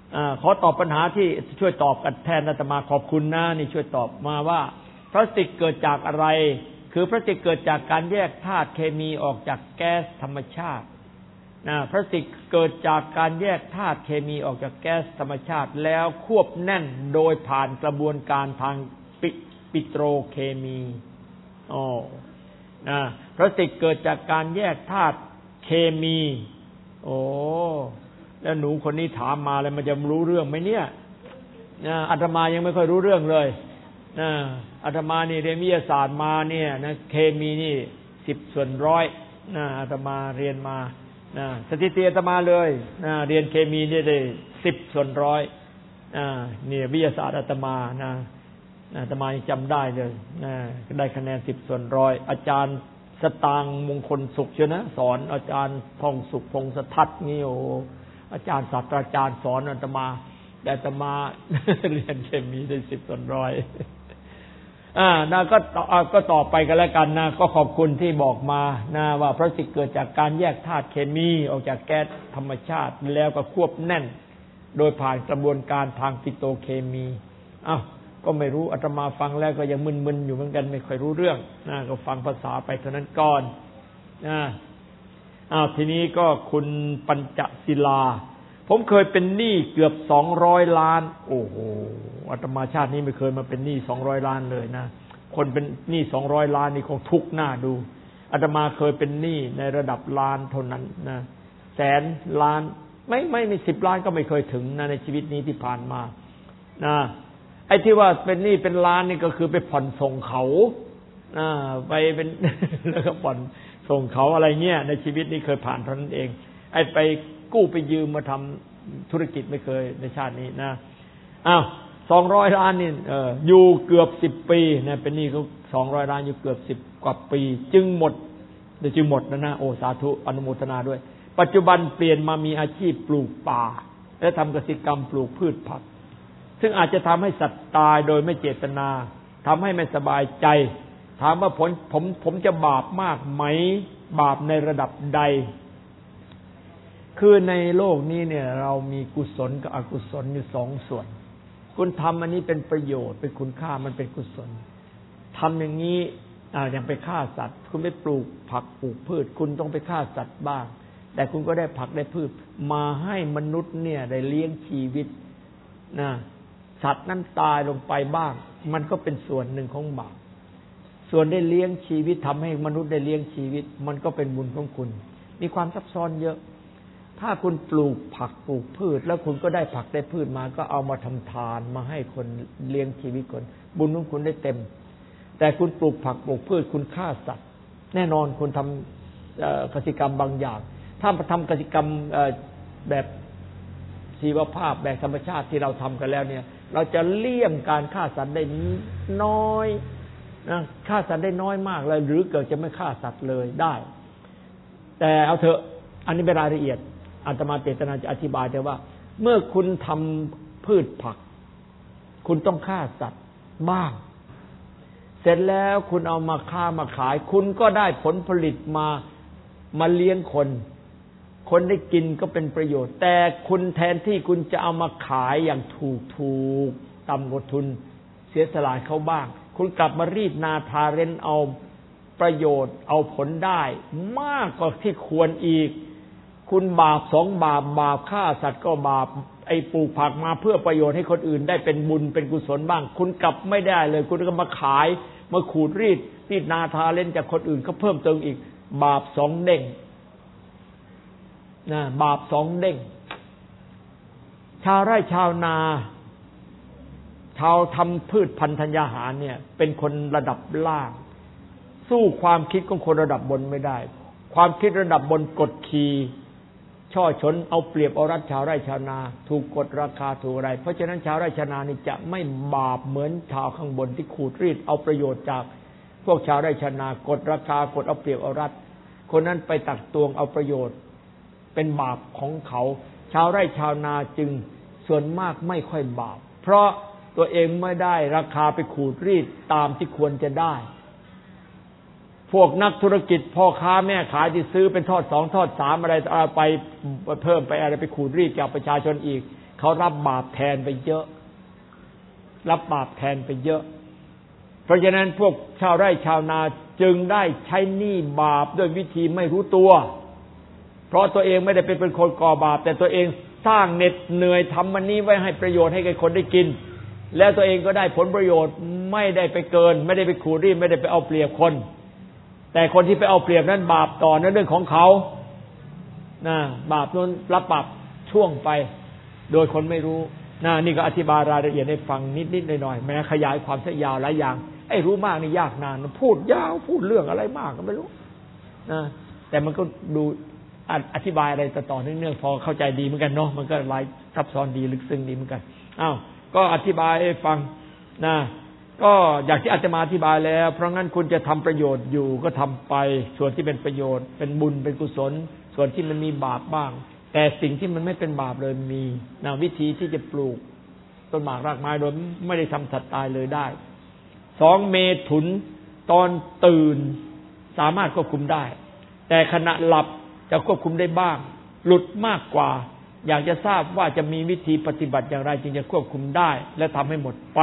Speaker 1: ขอตอบปัญหาที่ช่วยตอบกันแทนอาตมาขอบคุณนะนี่ช่วยตอบมาว่าพลาสติกเกิดจากอะไรคือพลาสติกเกิดจากการแยกธาตุเคมีออกจากแก๊สธรรมชาตินะพลาสติกเกิดจากการแยกธาตุเคมีออกจากแก๊สธรรมชาติแล้วควบแน่นโดยผ่านกระบวนการทางปิปิโตรเคมีอ๋อนะพลาสติกเกิดจากการแยกธาตุเคมีโอ้แล้วหนูคนนี้ถามมาแล้วมันจะรู้เรื่องไหมเนี่ยนะอาตมายังไม่ค่อยรู้เรื่องเลยนะอาตมานี่เรียนวิทยาศาสตร์มาเนี่ยนะเคมีนี่สิบส่วนร้อยนะอาตมาเรียนมานะสถิติอาตมาเลยนะเรียนเคมีนี่ได้สิบส่วนร้อยอ่านี่วิทยาศาสตร์อาตมานะอาตมายังจำได้เลยนะได้คะแนนสิบส่วนร้อยอาจารย์สตางค์มงคลสุขเชียวนะสอนอาจารย์ทองสุขพงศทัศน์นี่โอ้อาจารย์ศาสตราจารย์สอนอาตมาแต่อาตมาเรียนเคมีได้สิบส่วนร้อยอ่านะก็ก็ต่อไปกันแล้วกันนะก็ขอบคุณที่บอกมานะว่าพลาสติกเกิดจากการแยกธาตุเคมีออกจากแก๊สธรรมชาติแล้วก็ควบแน่นโดยผ่านกระบวนการทางปิโตรเคมีอ้าวก็ไม่รู้อาตมาฟังแล้วก็ยังมึนๆอยู่เหมือนกันไม่ค่อยรู้เรื่องนะก็ฟังภาษาไปเท่านั้นก่อนนะอ้าวทีนี้ก็คุณปัญจศิลาผมเคยเป็นหนี้เกือบสองร้อยล้านโอ้โหอาตมาชาตินี้ไม่เคยมาเป็นหนี้สองร้อยล้านเลยนะคนเป็นหนี้สองร้อยล้านนี่คงทุกข์หน้าดูอาตมาเคยเป็นหนี้ในระดับล้านเท่านั้นนะแสนล้านไม่ไม่ไม่สิบล้านก็ไม่เคยถึงนะในชีวิตนี้ที่ผ่านมานะไอ้ที่ว่าเป็นหนี้เป็นล้านนี่ก็คือไปผ่อนส่งเขาอ่าไปเป็นแล้วก็ผ่อนส่งเขาอะไรเงี้ยในชีวิตนี้เคยผ่านเท่านั้นเองไอ้ไปกู้ไปยืมมาทำธุรกิจไม่เคยในชาตินี้นะอ้าวสองร้อยล้านนี่เอออยู่เกือบสิบปีนะเป็นหนี้เขาสองร้อยล้านอยู่เกือบสิบกว่าปีจึงหมดเดี๋ยวจึงหมดนะนะโอ้สาธุอนุโมทนาด้วยปัจจุบันเปลี่ยนมามีอาชีพปลูกป่าและทำกสิกรรมปลูกพืชผักซึ่งอาจจะทำให้สัตว์ตายโดยไม่เจตนาทำให้ไม่สบายใจถามว่าผมผมผมจะบาปมากไหมบาปในระดับใดคือในโลกนี้เนี่ยเรามีกุศลกับอกุศลอยู่สองส่วนคุณทำอันนี้เป็นประโยชน์เป็นคุณค่ามันเป็นกุศลทำอย่างนี้อ่าอย่างไปฆ่าสัตว์คุณไปปลูกผักปลูกพืชคุณต้องไปฆ่าสัตว์บ้างแต่คุณก็ได้ผักได้พืชมาให้มนุษย์เนี่ยได้เลี้ยงชีวิตนะสัตว์นั้นตายลงไปบ้างมันก็เป็นส่วนหนึ่งของบาปส่วนได้เลี้ยงชีวิตทำให้มนุษย์ได้เลี้ยงชีวิตมันก็เป็นบุญของคุณมีความซับซ้อนเยอะถ้าคุณปลูกผักปลูกพืชแล้วคุณก็ได้ผักได้พืชมาก็เอามาทำทานมาให้คนเลี้ยงชีวิตคนบุญของคุณได้เต็มแต่คุณปลูกผักปลูกพืชคุณฆ่าสัตว์แน่นอนคุณทำกสิกรรมบางอย่างถ้าทำกสิกรรมแบบชีวภาพแบบธรรมชาติที่เราทำกันแล้วเนี่ยเราจะเลี่ยงการฆ่าสัตว์ได้น้อยนะฆ่าสัตว์ได้น้อยมากเลยหรือเกิดจะไม่ฆ่าสัตว์เลยได้แต่เอาเถอะอันนี้เป็นรายละเอียดอาตมาเจตนาจะอธิบายแต่ว่าเมื่อคุณทำพืชผักคุณต้องฆ่าสัตว์บ้างเสร็จแล้วคุณเอามาค้ามาขายคุณก็ได้ผลผลิตมามาเลี้ยงคนคนได้กินก็เป็นประโยชน์แต่คุณแทนที่คุณจะเอามาขายอย่างถูกถูกต่ำกว่าทุนเสียสละเขาบ้างคุณกลับมารีดนาทาเรนเอาประโยชน์เอาผลได้มากกว่าที่ควรอีกคุณบาปสองบาปบาปฆ่าสัตว์ก็บาปไอ้ปลูกผักมาเพื่อประโยชน์ให้คนอื่นได้เป็นบุญเป็นกุศลบ้างคุณกลับไม่ได้เลยคุณก็มาขายมาขูดรีดรีดนาทาเล่นจากคนอื่นเขาเพิ่มเติมอีกบาปสองเด้งนะบาปสองเด้งชาวไร่ชาวนาชาวทำพืชพันธุ์ธัญญาหารเนี่ยเป็นคนระดับล่างสู้ความคิดของคนระดับบนไม่ได้ความคิดระดับบนกดขี่ช่อชนเอาเปรียบเอารัดชาวไร่ชาวนาถูกกดราคาถูกอะไรเพราะฉะนั้นชาวไร่ชาวนานี่จะไม่บาปเหมือนชาวข้างบนที่ขูดรีดเอาประโยชน์จากพวกชาวไร่ชาวนากดราคากดเอาเปรียบเอารัดคนนั้นไปตักตวงเอาประโยชน์เป็นบาปของเขาชาวไร่ชาวนาจึงส่วนมากไม่ค่อยบาปเพราะตัวเองไม่ได้ราคาไปขูดรีดตามที่ควรจะได้พวกนักธุรกิจพ่อค้าแม่ขายที่ซื้อเป็นทอดสองทอดสามอะไรไปเพิ่มไปอะไรไปขูดรีดจากประชาชนอีกเขารับบาปแทนไปเยอะรับบาปแทนไปเยอะเพราะฉะนั้นพวกชาวไร่ชาวนาจึงได้ใช้หนี้บาปด้วยวิธีไม่รู้ตัวเพราะตัวเองไม่ได้เป็นคนก่อบาปแต่ตัวเองสร้างเหน็ดเหนื่อยทำมันนี้ไว้ให้ประโยชน์ให้แก่คนได้กินแล้วตัวเองก็ได้ผลประโยชน์ไม่ได้ไปเกินไม่ได้ไปขูดรีดไม่ได้ไปเอาเปรียบคนแต่คนที่ไปเอาเปรียบนั้นบาปต่อนั้นเรื่องของเขานะบาปนั้นรับบาปช่วงไปโดยคนไม่รู้นะนี่ก็อธิบายรายละเอียดให้ฟังนิดๆหน่อยๆแม้ขยายความซะยาวหลายอย่างไอ้รู้มากนี่ยากนานพูดยาวพูดเรื่องอะไรมากก็ไม่รู้นะแต่มันก็ดูอธิบายอะไรต่อๆเนื่องๆพอเข้าใจดีเหมือนกันเนาะมันก็หลายซับซ้อนดีลึกซึ้งดีเหมือนกันอ้าวก็อธิบายให้ฟังนะก็อยากที่อาจจะมาอธิบายแล้วเพราะงั้นคุณจะทำประโยชน์อยู่ก็ทำไปส่วนที่เป็นประโยชน์เป็นบุญเป็นกุศลส่วนที่มันมีบาปบ้างแต่สิ่งที่มันไม่เป็นบาปเลยมีนะวิธีที่จะปลูกต้นหมากรากไม้โดยไม่ได้ทำสัตว์ตายเลยได้สองเมถุนตอนตื่นสามารถควบคุมได้แต่ขณะหลับจะควบคุมได้บ้างหลุดมากกว่าอยากจะทราบว่าจะมีวิธีปฏิบัติอย่างไรจึงจะควบคุมได้และทำให้หมดไป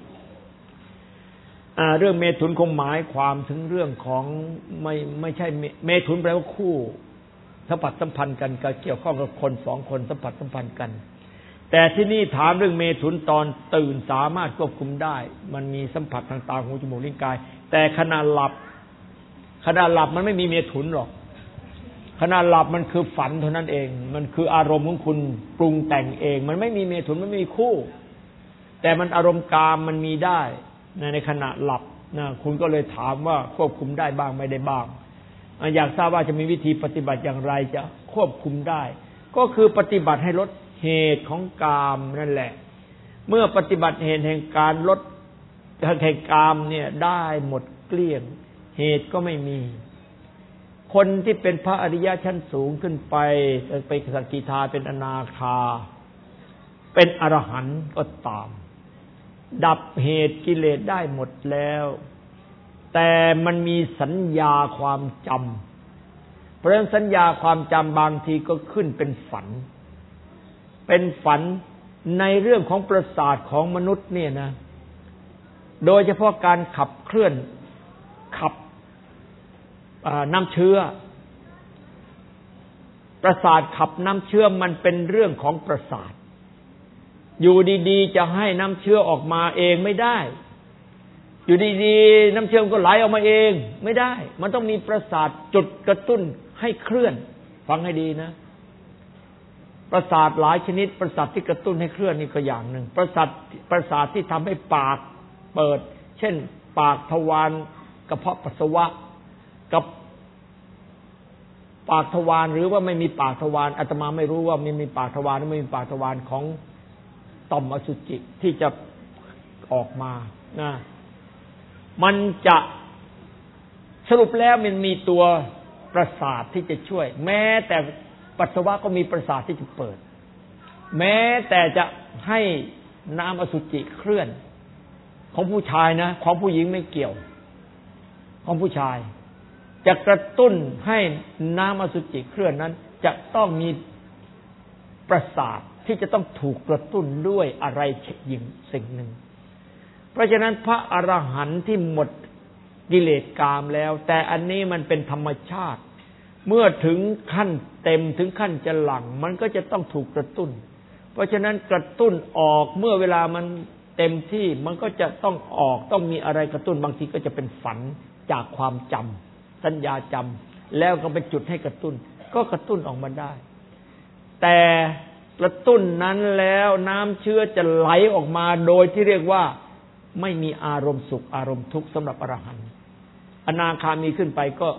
Speaker 1: อ่าเรื่องเมถุนคงหมายความถึงเรื่องของไม่ไม่ใช่เมถุนแปลว่าคู่สัมผัสสัมพันธ์กันก็เกี่ยวข้องกับคนสองคนสัมผัสสัมพันธ์กันแต่ที่นี่ถามเรื่องเมถุนตอนตื่นสามารถควบคุมได้มันมีสัมผัสทางตาหูจมูกลิ้นกายแต่ขณะหลับขณะหลับมันไม่มีเมถุนหรอกขณะหลับมันคือฝันเท่านั้นเองมันคืออารมณ์ของคุณปรุงแต่งเองมันไม่มีเมถุนมันไม่มีคู่แต่มันอารมณ์กามมันมีได้ในขณะหลับนะคุณก็เลยถามว่าควบคุมได้บ้างไม่ได้บ้างอยากทราบว่าจะมีวิธีปฏิบัติอย่างไรจะควบคุมได้ก็คือปฏิบัติให้ลดเหตุของกามนั่นแหละเมื่อปฏิบัติเหตุแห่งการลดแห่งกามเนี่ยได้หมดเกลี้ยงเหตุก็ไม่มีคนที่เป็นพระอริยะชั้นสูงขึ้นไปไปสกิทาเป็นอนาคาเป็นอรหันต์ก็ตามดับเหตุกิเลสได้หมดแล้วแต่มันมีสัญญาความจำเพราะฉะนั้นสัญญาความจำบางทีก็ขึ้นเป็นฝันเป็นฝันในเรื่องของประสาทของมนุษย์เนี่ยนะโดยเฉพาะการขับเคลื่อนขับน้ำเชื้อประสาทขับน้ำเชื้อมันเป็นเรื่องของประสาทอยู่ดีๆจะให้น้ำเชื้อออกมาเองไม่ได้อยู่ดีๆน้ำเชื้อก็ไหลออกมาเองไม่ได้มันต้องมีประสาทจุดกระตุ้นให้เคลื่อนฟังให้ดีนะประสาทหลายชนิดประสาทที่กระตุ้นให้เคลื่อนนี่ก็อย่างหนึ่งประสาทประสาทที่ทำให้ปากเปิดเช่นปากทวารกระเพาะปัสสาวะกับปากทวารหรือว่าไม่มีปากทวารอาตมาไม่รู้ว่ามีมีปากทวารหรือไม่มีปากทวารของต่อมอสุจิที่จะออกมานะมันจะสรุปแล้วมันมีตัวประสาทที่จะช่วยแม้แต่ปัสสาวะก็มีประสาทที่จะเปิดแม้แต่จะให้น้ำอสุจิเคลื่อนของผู้ชายนะของผู้หญิงไม่เกี่ยวของผู้ชายจะกระตุ้นให้น้ำอสุจิเคลื่อนนั้นจะต้องมีประสาทที่จะต้องถูกกระตุ้นด้วยอะไรยิ่งสิ่งหนึ่งเพราะฉะนั้นพระอรหันต์ที่หมดกิเลสกามแล้วแต่อันนี้มันเป็นธรรมชาติเมื่อถึงขั้นเต็มถึงขั้นจะหลั่งมันก็จะต้องถูกกระตุ้นเพราะฉะนั้นกระตุ้นออกเมื่อเวลามันเต็มที่มันก็จะต้องออกต้องมีอะไรกระตุ้นบางทีก็จะเป็นฝันจากความจำสัญญาจำแล้วก็เป็นจุดให้กระตุ้นก็กระตุ้นออกมาได้แต่กระตุ้นนั้นแล้วน้ำเชื้อจะไหลออกมาโดยที่เรียกว่าไม่มีอารมณ์สุขอารมณ์ทุกข์สำหรับอรหันต์อนาคามีขึ้นไปก็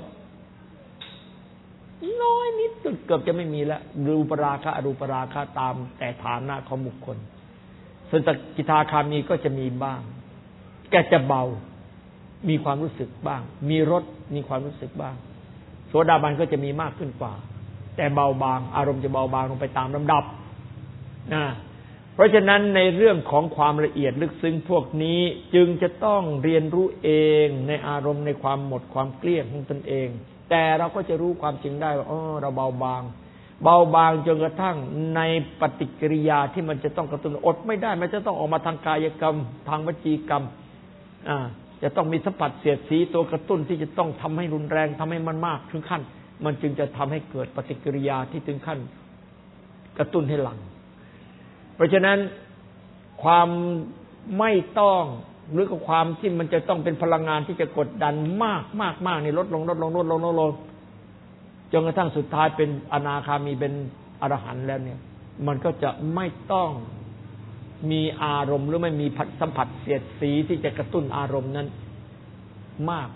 Speaker 1: น้อยนิดเกือบจะไม่มีแล้วรูปราคะอรูปราคะตามแต่ฐานะของบุคคลส่วนสกิทาคามีก็จะมีบ้างแกจะเบามีความรู้สึกบ้างมีรสมีความรู้สึกบ้างโสดาบันก็จะมีมากขึ้นกว่าแต่เบาบางอารมณ์จะเบาบางลงไปตามลำดับนะเพราะฉะนั้นในเรื่องของความละเอียดลึกซึ้งพวกนี้จึงจะต้องเรียนรู้เองในอารมณ์ในความหมดความเกลี้ยงของตนเองแต่เราก็จะรู้ความจริงได้ว่าอ๋อเราเบาบางเบาบางจนกระทั่งในปฏิกิริยาที่มันจะต้องกระตุ้นอดไม่ได้มันจะต้องออกมาทางกายกรรมทางวจีกรรมอ่าจะต้องมีสัมผัสเสียดสีตัวกระตุ้นที่จะต้องทำให้รุนแรงทำให้มันมากถึงขั้นมันจึงจะทำให้เกิดปฏิกิริยาที่ถึงขั้นกระตุ้นให้หลั่งเพราะฉะนั้นความไม่ต้องหรือกับความที่มันจะต้องเป็นพลังงานที่จะกดดันมากมากมากนี่ลดลงลดลงลดลงลดลงจนกระทั่งสุดท้ายเป็นอนาคามีเป็นอรหันต์แล้วเนี่ยมันก็จะไม่ต้องมีอารมณ์หรือไม่มีสัมผัสเสียดสีที่จะกระตุ้นอารมณ์นั้นมาก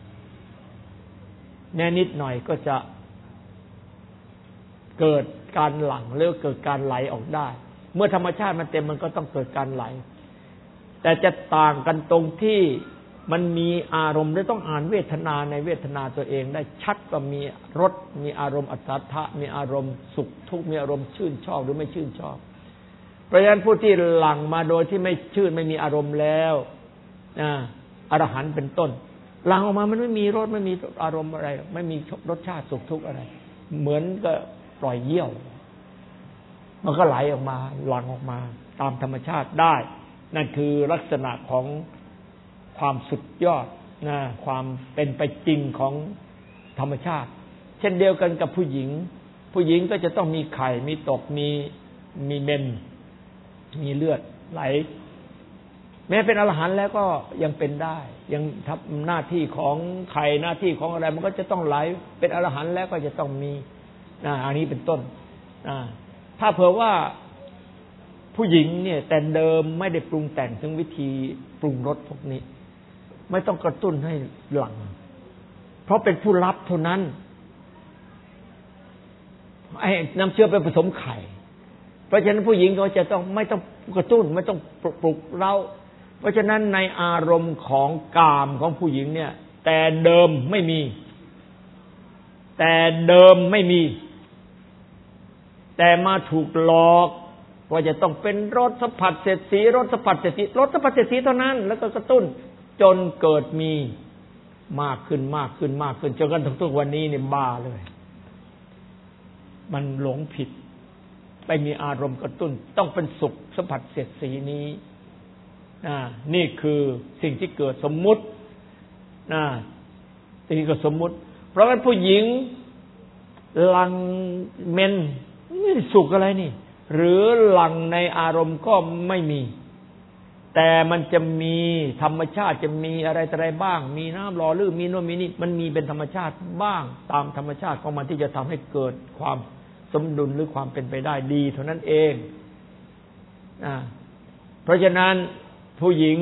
Speaker 1: แน่นิดหน่อยก็จะเกิดการหลั่งหรือเกิดการไหลออกได้เมื่อธรรมชาติมันเต็มมันก็ต้องเกิดการไหลแต่จะต่างกันตรงที่มันมีอารมณ์และต้องอ่านเวทนาในเวทนาตัวเองได้ชัดว่ามีรสมีอารมณ์อัศทะมีอารมณ์สุขทุกข์มีอารมณ์ชื่นชอบหรือไม่ชื่นชอบเพราะฉะนั้นผู้ที่หลั่งมาโดยที่ไม่ชื่นไม่มีอารมณ์แล้วอ่าอรหันต์เป็นต้นหลั่งออกมามันไม่มีรสไม่มีอารมณ์อะไรไม่มีรสชาติสุขทุกข์อะไรเหมือนกับปล่อยเยี่ยวมันก็ไหลออกมาหลั่งออกมาตามธรรมชาติได้นั่นคือลักษณะของความสุดยอดนะความเป็นไปจริงของธรรมชาติเช่นเดียวกันกับผู้หญิงผู้หญิงก็จะต้องมีไข่มีตกมีมีเมนมีเลือดไหลแม้เป็นอรหันต์แล้วก็ยังเป็นได้ยังทำหน้าที่ของไข่หน้าที่ของอะไรมันก็จะต้องไหลเป็นอรหันต์แล้วก็จะต้องมีนะอันนี้เป็นต้นนะถ้าเผื่อว่าผู้หญิงเนี่ยแต่เดิมไม่ได้ปรุงแต่งถึงวิธีปรุงรสพวกนี้ไม่ต้องกระตุ้นให้หลั่งเพราะเป็นผู้รับเท่านั้นไอ้น้ำเชื้อไปผสมไข่เพราะฉะนั้นผู้หญิงก็จะต้องไม่ต้องกระตุ้นไม่ต้องปลุกเร้าเพราะฉะนั้นในอารมณ์ของกามของผู้หญิงเนี่ยแต่เดิมไม่มีแต่เดิมไม่มีแต่มาถูกหลอกว่าจะต้องเป็นรสสัมผัสเสียดสีรสสัมผัสเสียดสีรสสัมผัสเสียดสีเท่านั้นแล้วก็กระตุ้นจนเกิดมีมากขึ้นมากขึ้นมากขึ้นจนกระทั่งทุกวันนี้เนี่ยบ้าเลยมันหลงผิดไปมีอารมณ์กระตุ้นต้องเป็นสุขสัมผัสเสียดสีนี้นะนี่คือสิ่งที่เกิดสมมุตินะสิ่งที่เกิดสมมุติเพราะฉะนั้นผู้หญิงลังเมนไม่สุขอะไรนี่หรือหลั่งในอารมณ์ก็ไม่มีแต่มันจะมีธรรมชาติจะมีอะไรอะไรบ้างมีน้ำหล่อลื่นมีโน่นมีนี่มันมีเป็นธรรมชาติบ้างตามธรรมชาติของมันที่จะทำให้เกิดความสมดุลหรือความเป็นไปได้ดีเท่านั้นเองอ่าเพราะฉะนั้นผู้หญิง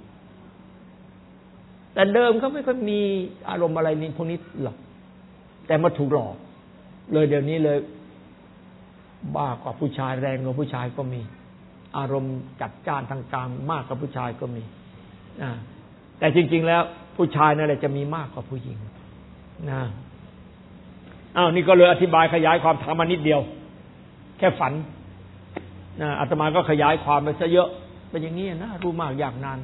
Speaker 1: แต่เดิมเขาไม่ค่อยมีอารมณ์อะไรนี่พวกนี้หรอกแต่มาถูกหลอกเลยเดี๋ยวนี้เลยบ้ากว่าผู้ชายแรงกว่าผู้ชายก็มีอารมณ์จัดจ้านทางกามมากกว่าผู้ชายก็มีนะแต่จริงๆแล้วผู้ชายนั่นแหละจะมีมากกว่าผู้หญิงนะอ้าวนี่ก็เลยอธิบายขยายความถามมานิดเดียวแค่ฝันนะอาตมาก็ขยายความไปซะเยอะเป็นอย่างนี้นะรู้มากอยากนาน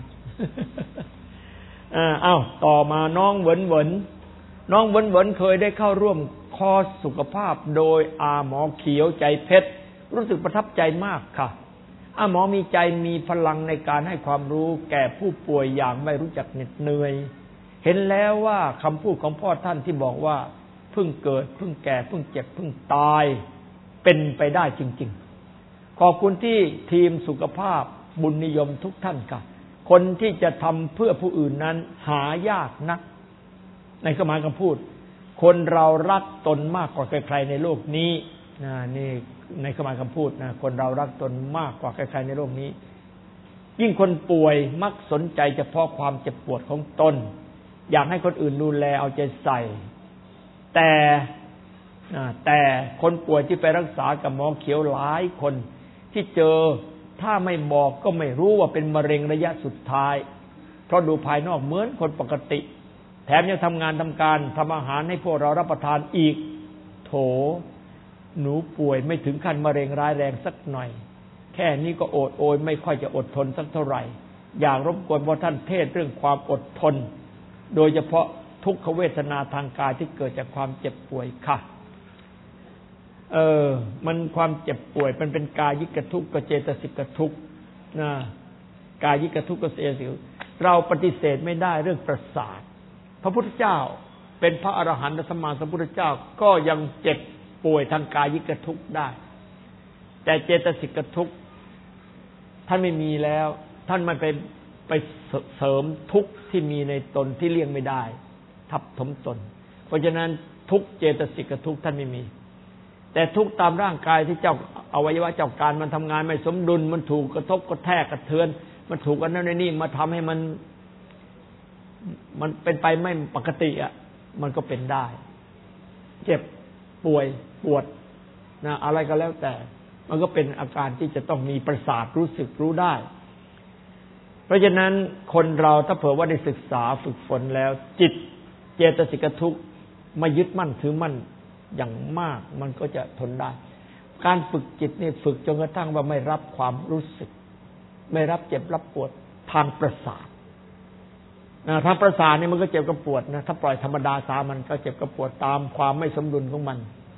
Speaker 1: อ่าอ้าวต่อมาน้องเหวินเหวินน้องเหวินเหวินเคยได้เข้าร่วมคอร์สสุขภาพโดยอาหมอเขียวใจเพชรรู้สึกประทับใจมากค่ะอาหมอมีใจมีพลังในการให้ความรู้แก่ผู้ป่วยอย่างไม่รู้จักเหน็ดเหนื่อยเห็นแล้วว่าคำพูดของพ่อท่านที่บอกว่าเพิ่งเกิดเพิ่งแก่เพิ่งเจ็บเพิ่งตายเป็นไปได้จริงๆขอบคุณที่ทีมสุขภาพบุญนิยมทุกท่านค่ะคนที่จะทำเพื่อผู้อื่นนั้นหายากนักในสมัยคำพูดคนเรารักตนมากกว่าใครๆในโลกนี้นะนี่ในสมัยคำพูดนะคนเรารักตนมากกว่าใครๆในโลกนี้ยิ่งคนป่วยมักสนใจเฉพาะความเจ็บปวดของตนอยากให้คนอื่นดูแลเอาใจใส่แต่แต่คนป่วยที่ไปรักษากับหมอเขียวหลายคนที่เจอถ้าไม่บอกก็ไม่รู้ว่าเป็นมะเร็งระยะสุดท้ายเพราะดูภายนอกเหมือนคนปกติแถมยังทำงานทำการทำอาหารให้พวกเรารับประทานอีกโถหนูป่วยไม่ถึงขั้นมะเร็งร้ายแรงสักหน่อยแค่นี้ก็โอดโอยไม่ค่อยจะอดทนสักเท่าไหร่อยากรบกวนว่าท่านเทศเรื่องความอดทนโดยเฉพาะทุกขเวทนาทางกายที่เกิดจากความเจ็บป่วยค่ะเออมันความเจ็บป่วยมันเป็นกายิกทุกข์กับเจตสิกทุกข์นะกายิกทุกข์กับเจตสิกเราปฏิเสธไม่ได้เรื่องประสาทพระพุทธเจ้าเป็นพระอรหันตสัมมาสัมพุทธเจ้าก็ยังเจ็บป่วยทางกายิกทุกข์ได้แต่เจตสิกทุกข์ท่านไม่มีแล้วท่านไม่ไปไปเสริมทุกข์ที่มีในตนที่เลี่ยงไม่ได้ทับถมตนเพราะฉะนั้นทุกเจตสิกทุกข์ท่านไม่มีแต่ทุกตามร่างกายที่เจ้าอวัยวะเจ้าการมันทำงานไม่สมดุลมันถูกกระทบกระแทกกระเทือนมันถูกอันนั้นนี่มาทำให้มันมันเป็นไปไม่ปกติอ่ะมันก็เป็นได้เจ็บป่วยปวดนะอะไรก็แล้วแต่มันก็เป็นอาการที่จะต้องมีประสาทรู้สึกรู้ได้เพราะฉะนั้นคนเราถ้าเผื่อว่าได้ศึกษาฝึกฝนแล้วจิตเจตสิกทุกข์ไม่ยึดมั่นถือมั่นอย่างมากมันก็จะทนได้การฝึกจิตนี่ฝึกจนกระทั่งว่าไม่รับความรู้สึกไม่รับเจ็บรับปวดทางประสาทนะทางประสาทนี่มันก็เจ็บกับปวดนะถ้าปล่อยธรรมดาสามันก็เจ็บกับปวดตามความไม่สมดุลของมัน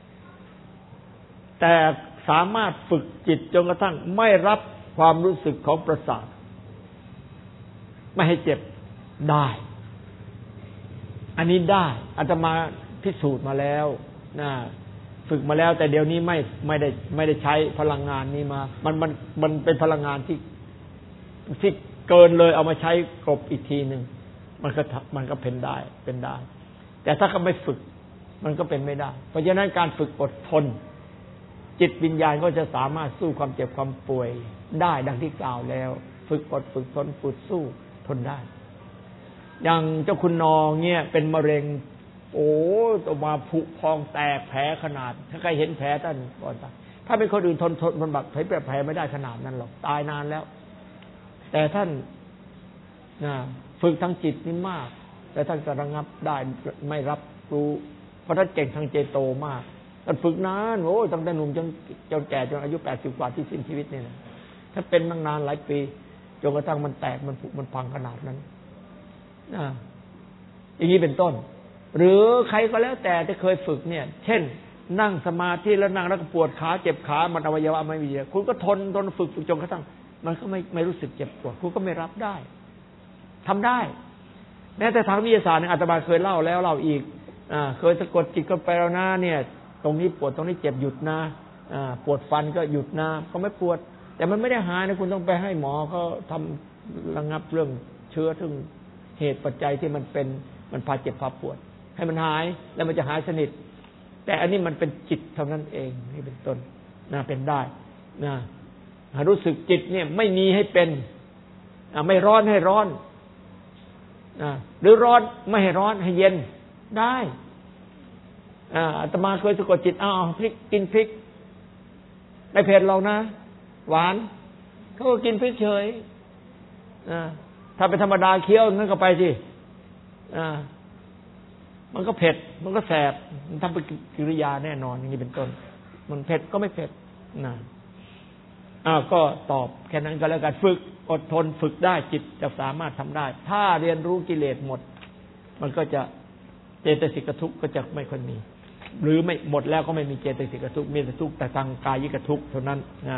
Speaker 1: แต่สามารถฝึกจิตจนกระทั่งไม่รับความรู้สึกของประสาทไม่ให้เจ็บได้อันนี้ได้อาตมาพิสูจน์มาแล้วนะฝึกมาแล้วแต่เดี๋ยวนี้ไม่ไม่ได้ไม่ได้ใช้พลังงานนี้มามันมันมันเป็นพลังงานที่ที่เกินเลยเอามาใช้กลบอีกทีหนึ่งมันก็มันก็เป็นได้เป็นได้แต่ถ้าเขาไม่ฝึกมันก็เป็นไม่ได้เพราะฉะนั้นการฝึกอดทนจิตวิญญาณก็จะสามารถสู้ความเจ็บความป่วยได้ดังที่กล่าวแล้วฝึกอดฝึกทนฝึกสู้ทนได้อย่างเจ้าคุณนองเนี่ยเป็นมะเร็งโอ้ตัวมาผุพองแตกแผลขนาดถ้าใครเห็นแผลท่านก่อนตายถ้าเป็นคนอื่นทนทนทนบัดแผลแผลไม่ได้ขนาดนั้นหรอกตายนานแล้วแต่ท่านนะฝึกทางจิตนี่มากแต่ท่านก็ระงับได้ไม่รับรู้เพราะท่านเก่งทางเจโตมากท่านฝึกนานโอ้ตั้งแต่หนุ่มจนจนแก่จนอายุแปดสิบกว่าที่สิ้นชีวิตนี่นะถ้าเป็นตั้งนานหลายปีจนกระทั่งมันแตกมันผุมันพังขนาดนั้นนะอย่างนี้เป็นต้นหรือใครก็แล้วแต่ที่เคยฝึกเนี่ยเช่นนั่งสมาธิแล้วนั่งแล้วก็ปวดขาเจ็บขามันอวัยวะไม่มีคุณก็ทนทนฝึกจนกระทั่งมันก็ไม่ไม่รู้สึกเจ็บปวดคุณก็ไม่รับได้ทำได้แม้แต่ทางวิทยาศาสตร์เนี่ยอาตมาเคยเล่าแล้วเล่าอีกอ่าเคยสะกดจิตก็ไปแล้วนะเนี่ยตรงนี้ปวดตรงนี้เจ็บหยุดนะอ่าปวดฟันก็หยุดนะก็ไม่ปวดแต่มันไม่ได้หายนะคุณต้องไปให้หมอเขาทำระงับเรื่องเชื้อถึงเหตุปัจจัยที่มันเป็นมันพาเจ็บพาปวดให้มันหายแล้วมันจะหายสนิทแต่อันนี้มันเป็นจิตเท่านั้นเองนี่เป็นต้นนะเป็นได้นะรู้สึกจิตเนี่ยไม่มีให้เป็นไม่ร้อนให้ร้อนนะหรือร้อนไม่ให้ร้อนให้เย็นได้อาตมาเคยสะกดจิตอ้าวพริกกินพริกไม่เผ็ดหรอกนะหวานเขาก็กินพริกเฉยถ้าเป็นธรรมดาเคี้ยวนั่นก็ไปสิมันก็เผ็ดมันก็แสบมันทำเป็นกิริยาแน่นอนอย่างนี้เป็นต้นมันเผ็ดก็ไม่เผ็ดนะอ้าวก็ตอบแค่นั้นก็แล้วกันฝึกอดทนฝึกได้จิตจะสามารถทำได้ถ้าเรียนรู้กิเลสหมดมันก็จะเจตสิกทุกข์ก็จะไม่ค่อยมีหรือไม่หมดแล้วก็ไม่มีเจตสิกทุกข์มีแต่ทุกข์แต่ทางกายิกทุกข์เท่านั้นนะ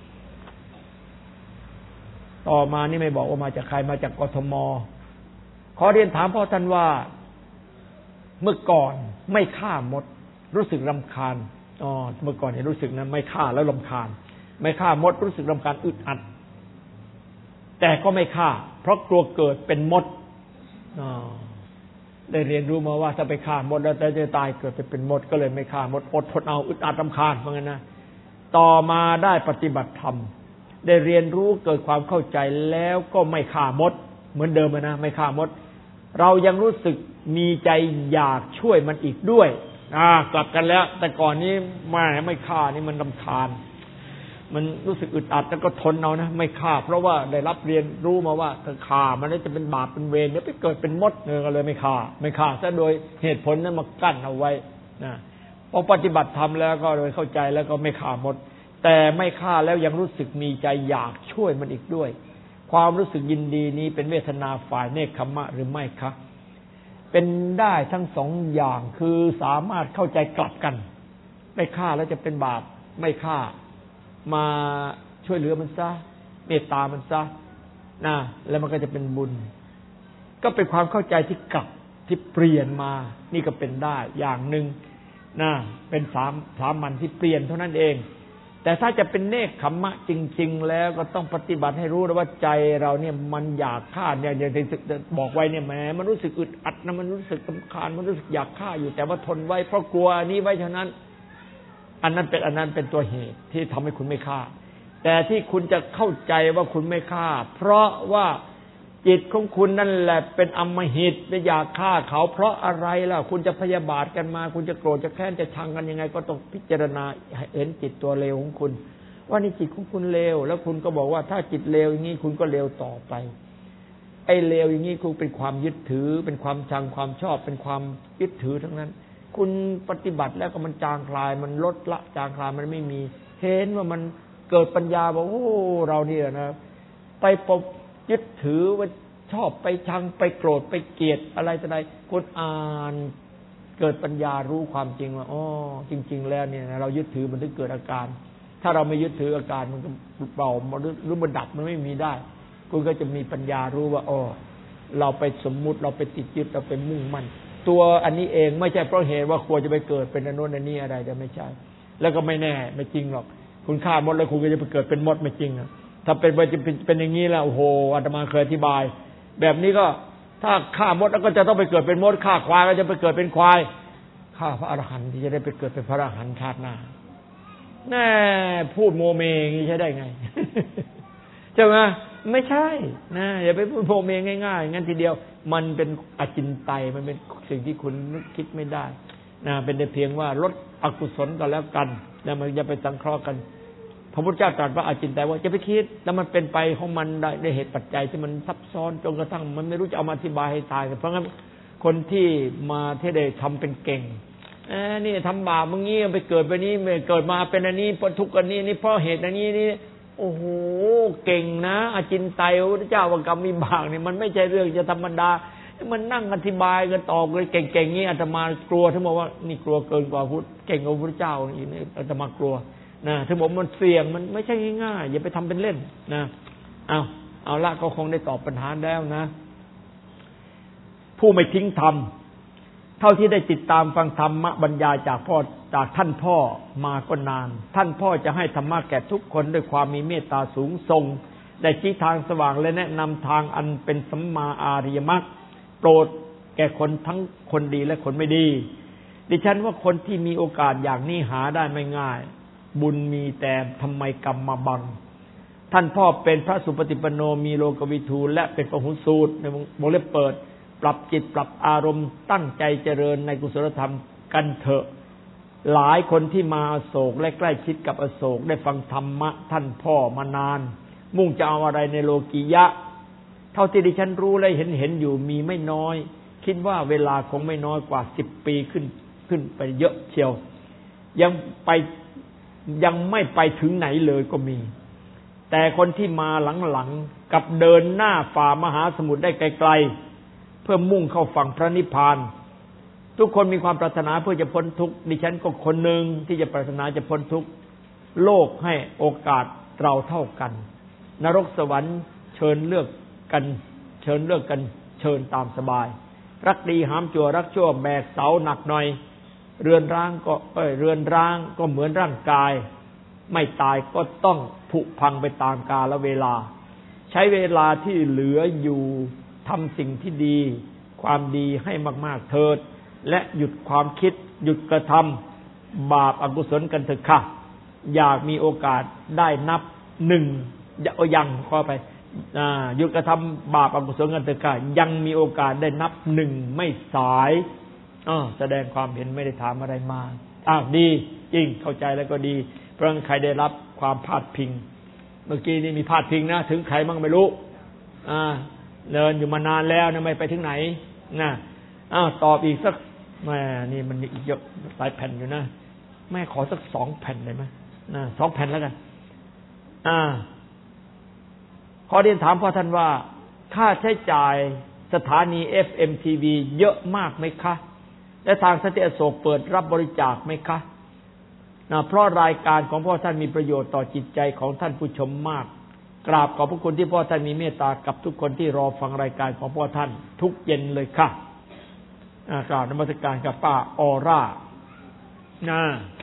Speaker 1: ต่อมานี่ไม่บอกว่ามาจากใครมาจากกทมขอเรียนถามพ่อท่านว่าเมื่อก่อนไม่ฆ่ามดรู้สึกรำคาญอ๋อเมื่อก่อนเห็นรู้สึกนะไม่ฆ่าแล้วรำคาญไม่ฆ่ามดรู้สึกรำคาญอึดอัดแต่ก็ไม่ฆ่าเพราะกลัวเกิดเป็นมดอ๋อได้เรียนรู้มาว่าถ้าไปฆ่ามดแล้วจะตายเกิดไปเป็นมดก็เลยไม่ฆ่ามดอดทนเอาอึดอัดรำคาญเพราะงั้นนะต่อมาได้ปฏิบัติธรรมได้เรียนรู้เกิดความเข้าใจแล้วก็ไม่ฆ่ามดเหมือนเดิมนะไม่ฆ่ามดเรายังรู้สึกมีใจอยากช่วยมันอีกด้วยอ่ากลับกันแล้วแต่ก่อนนี้ไม่ไม่ฆ่านี่มันรำคาญมันรู้สึกอึดอัดแล้วก็ทนเอานะไม่ฆ่าเพราะว่าได้รับเรียนรู้มาว่าถ้าฆ่ามันจะเป็นบาปเป็นเวรเดี๋ยวไปเกิดเป็นมดเออก็เลยไม่ฆ่าไม่ฆ่าซะโดยเหตุผลนั้นมากั้นเอาไว้นะพอปฏิบัติธรรมแล้วก็เลยเข้าใจแล้วก็ไม่ฆ่ามดแต่ไม่ฆ่าแล้วยังรู้สึกมีใจอยากช่วยมันอีกด้วยความรู้สึกยินดีนี้เป็นเวทนาฝ่ายเนกขัมมะหรือไม่คะเป็นได้ทั้งสองอย่างคือสามารถเข้าใจกลับกันไม่ฆ่าแล้วจะเป็นบาปไม่ฆ่ามาช่วยเหลือมันซะเมตตามันซะนะแล้วมันก็จะเป็นบุญก็เป็นความเข้าใจที่กลับที่เปลี่ยนมานี่ก็เป็นได้อย่างหนึ่งนะเป็นสามสามัญที่เปลี่ยนเท่านั้นเองแต่ถ้าจะเป็นเนกขัมมะจริงๆแล้วก็ต้องปฏิบัติให้รู้ว่าใจเราเนี่ยมันอยากฆ่าเนี่ยอย่างที่บอกไว้เนี่ยแหมมันรู้สึกอึดอัดนะมันรู้สึกรำคาญมันรู้สึกอยากฆ่าอยู่แต่ว่าทนไว้เพราะกลัวนี้ไว้เท่านั้นอันนั้นเป็นอันนั้นเป็นตัวเหตุที่ทำให้คุณไม่ฆ่าแต่ที่คุณจะเข้าใจว่าคุณไม่ฆ่าเพราะว่าจิตของคุณนั่นแหละเป็นอำมหิตไม่อยากฆ่าเขาเพราะอะไรล่ะคุณจะพยาบาทกันมาคุณจะโกรธจะแค้นจะชังกันยังไงก็ต้องพิจารณาเห็นจิตตัวเลวของคุณว่านี่จิตของคุณเลวแล้วคุณก็บอกว่าถ้าจิตเลวอย่างนี้คุณก็เลวต่อไปไอ้เลวอย่างนี้คุณเป็นความยึดถือเป็นความชังความชอบเป็นความยึดถือทั้งนั้นคุณปฏิบัติแล้วก็มันจางคลายมันลดละจางคลายมันไม่มีเห็นว่ามันเกิดปัญญาบอกโอ้เราเนี่ยนะไปปบยึดถือว่าชอบไปชังไปโกรธไปเกลียดอะไรต่ออะไรคุณอ่านเกิดปัญญารู้ความจริงว่าอ๋อจริงๆแล้วเนี่ยเรายึดถือมันถึงเกิดอาการถ้าเราไม่ยึดถืออาการมันก็เบาหรือมันดับมันไม่มีได้คุณก็จะมีปัญญารู้ว่าอ๋อเราไปสมมุติเราไปติดยึดเราไปมุ่งมั่นตัวอันนี้เองไม่ใช่เพราะเหตุว่าควรจะไปเกิดเป็นอนโนนอันนี้อะไรจะไม่ใช่แล้วก็ไม่แน่ไม่จริงหรอกคุณฆ่ามดแล้วคุณก็จะไปเกิดเป็นมดไม่จริงอ่ะถ้าเป็นไปจะเป็นเป็นอย่างนี้แล้วโอ้โหอาตมาเคยอธิบายแบบนี้ก็ถ้าฆ่ามดแล้วก็จะต้องไปเกิดเป็นมดฆ่าควายก็จะไปเกิดเป็นควายฆ่าพระอรหันต์ที่จะได้ไปเกิดเป็นพระอรหันต์ชาติหน้าแน่พูดโมเมอย่างนี้ใช้ได้ไง ใช่ไหมไม่ใช่นะอย่าไปพูดโมเมง่ายๆงั้นทีเดียวมันเป็นอจินไตยมันเป็นสิ่งที่คุณนึกคิดไม่ได้นะเป็นแต่เพียงว่าลดอกุศลก็แล้วกันแล้วมันจะไปสังเคราะห์กันพระพุทธเจ้าตรัสว่าอจินไตยว่าจะไปคิดแล้วมันเป็นไปของมันได้ในเหตุปัจจัยที่มันซับซ้อนจนกระทั่งมันไม่รู้จะเอามาอธิบายให้ตายเพราะงั้นคนที่มาที่ได้ทำเป็นเก่งเออนี่ทำบาปมึงงี้ไปเกิดไปนี้เกิดมาเป็นอันนี้เพราะทุกข์อันนี้นี่เพราะเหตุอันนี้นี่โอ้โหเก่งนะอจินไตยพระพุทธเจ้าว่ากรรมวิบากนี่มันไม่ใช่เรื่องจะธรรมดามันนั่งอธิบายกันตอบเลยเก่งๆงี้อาตมากลัวทั้งหมดว่านี่กลัวเกินกว่าพุทธเก่งกว่าพระพุทธเจ้าอีกนี่อาตมากลัวนะทั้งหมดมันเสี่ยงมันไม่ใช่ง่ายๆอย่าไปทำเป็นเล่นนะเอาเอาละก็คงได้ตอบปัญหาแล้วนะผู้ไม่ทิ้งธรรมเท่าที่ได้ติดตามฟังธรรมะบรรยายจากพ่อจากท่านพ่อมาก็นานท่านพ่อจะให้ธรรมะแก่ทุกคนด้วยความมีเมตตาสูงส่งได้ชี้ทางสว่างและแนะนำทางอันเป็นสัมมาอาริยมรรคโปรดแก่คนทั้งคนดีและคนไม่ดีดิฉันว่าคนที่มีโอกาสอย่างนี้หาได้ไม่ง่ายบุญมีแต่ทำไมกรรมมาบังท่านพ่อเป็นพระสุปฏิปันโนมีโลกวิทูลและเป็นพหุสูตรในวงเล็บเปิดปรับจิตปรับอารมณ์ตั้งใจเจริญในกุศลธรรมกันเถอะหลายคนที่มาอโศกและใกล้ชิดกับอโศกได้ฟังธรรมะท่านพ่อมานานมุ่งจะเอาอะไรในโลกียะเท่าที่ดิฉันรู้และเห็นเห็นอยู่มีไม่น้อยคิดว่าเวลาคงไม่น้อยกว่าสิบปีขึ้นขึ้นไปเยอะเชียวยังไปยังไม่ไปถึงไหนเลยก็มีแต่คนที่มาหลังๆกับเดินหน้าฝ่ามหาสมุทรได้ไกลๆเพื่อมุ่งเข้าฝั่งพระนิพพานทุกคนมีความปรารถนาเพื่อจะพ้นทุกข์ดิฉันก็คนหนึ่งที่จะปรารถนาจะพ้นทุกข์โลกให้โอกาสเราเท่ากันนรกสวรรค์เชิญเลือกกันเชิญเลือกกันเชิญตามสบายรักดีหามจั่วรักชั่วแบกเสาหนักหน่อยเรือนร้างก็เอ้ยเรือนร้างก็เหมือนร่างกายไม่ตายก็ต้องผุพังไปตามกาลเวลาใช้เวลาที่เหลืออยู่ทำสิ่งที่ดีความดีให้มากๆเถิดและหยุดความคิดหยุดกระทำบาปอกุศลกันเถิดค่ะอยากมีโอกาสได้นับหนึ่งยังขอไปหยุดกระทำบาปอกุศลกันเถิดค่ะยังมีโอกาสได้นับหนึ่งไม่สายอ๋อแสดงความเห็นไม่ได้ถามอะไรมาอ้าวดีจริงเข้าใจแล้วก็ดีเพราะใครได้รับความพาดพิงเมื่อกี้นี่มีพาดพิงนะถึงใครบ้างไม่รู้อ่าเดินอยู่มานานแล้วนะไม่ไปถึงไหนนะอ้าวตอบอีกสักแม่นี่มันมีอีกเยอะหลายแผ่นอยู่นะแม่ขอสักสองแผ่นได้ไหมนะสองแผ่นแล้วกันอ่าขอเรียนถามพ่อท่านว่าค่าใช้จ่ายสถานี เอฟ เอ็ม ที วี เยอะมากไหมคะและทางสถานีอโศกเปิดรับบริจาคไหมคะนะเพราะรายการของพ่อท่านมีประโยชน์ต่อจิตใจของท่านผู้ชมมากกราบขอบพระคุณที่พ่อท่านมีเมตตากับทุกคนที่รอฟังรายการของพ่อท่านทุกเย็นเลยค่ะกราบนมัสการกับป้าออร่านะ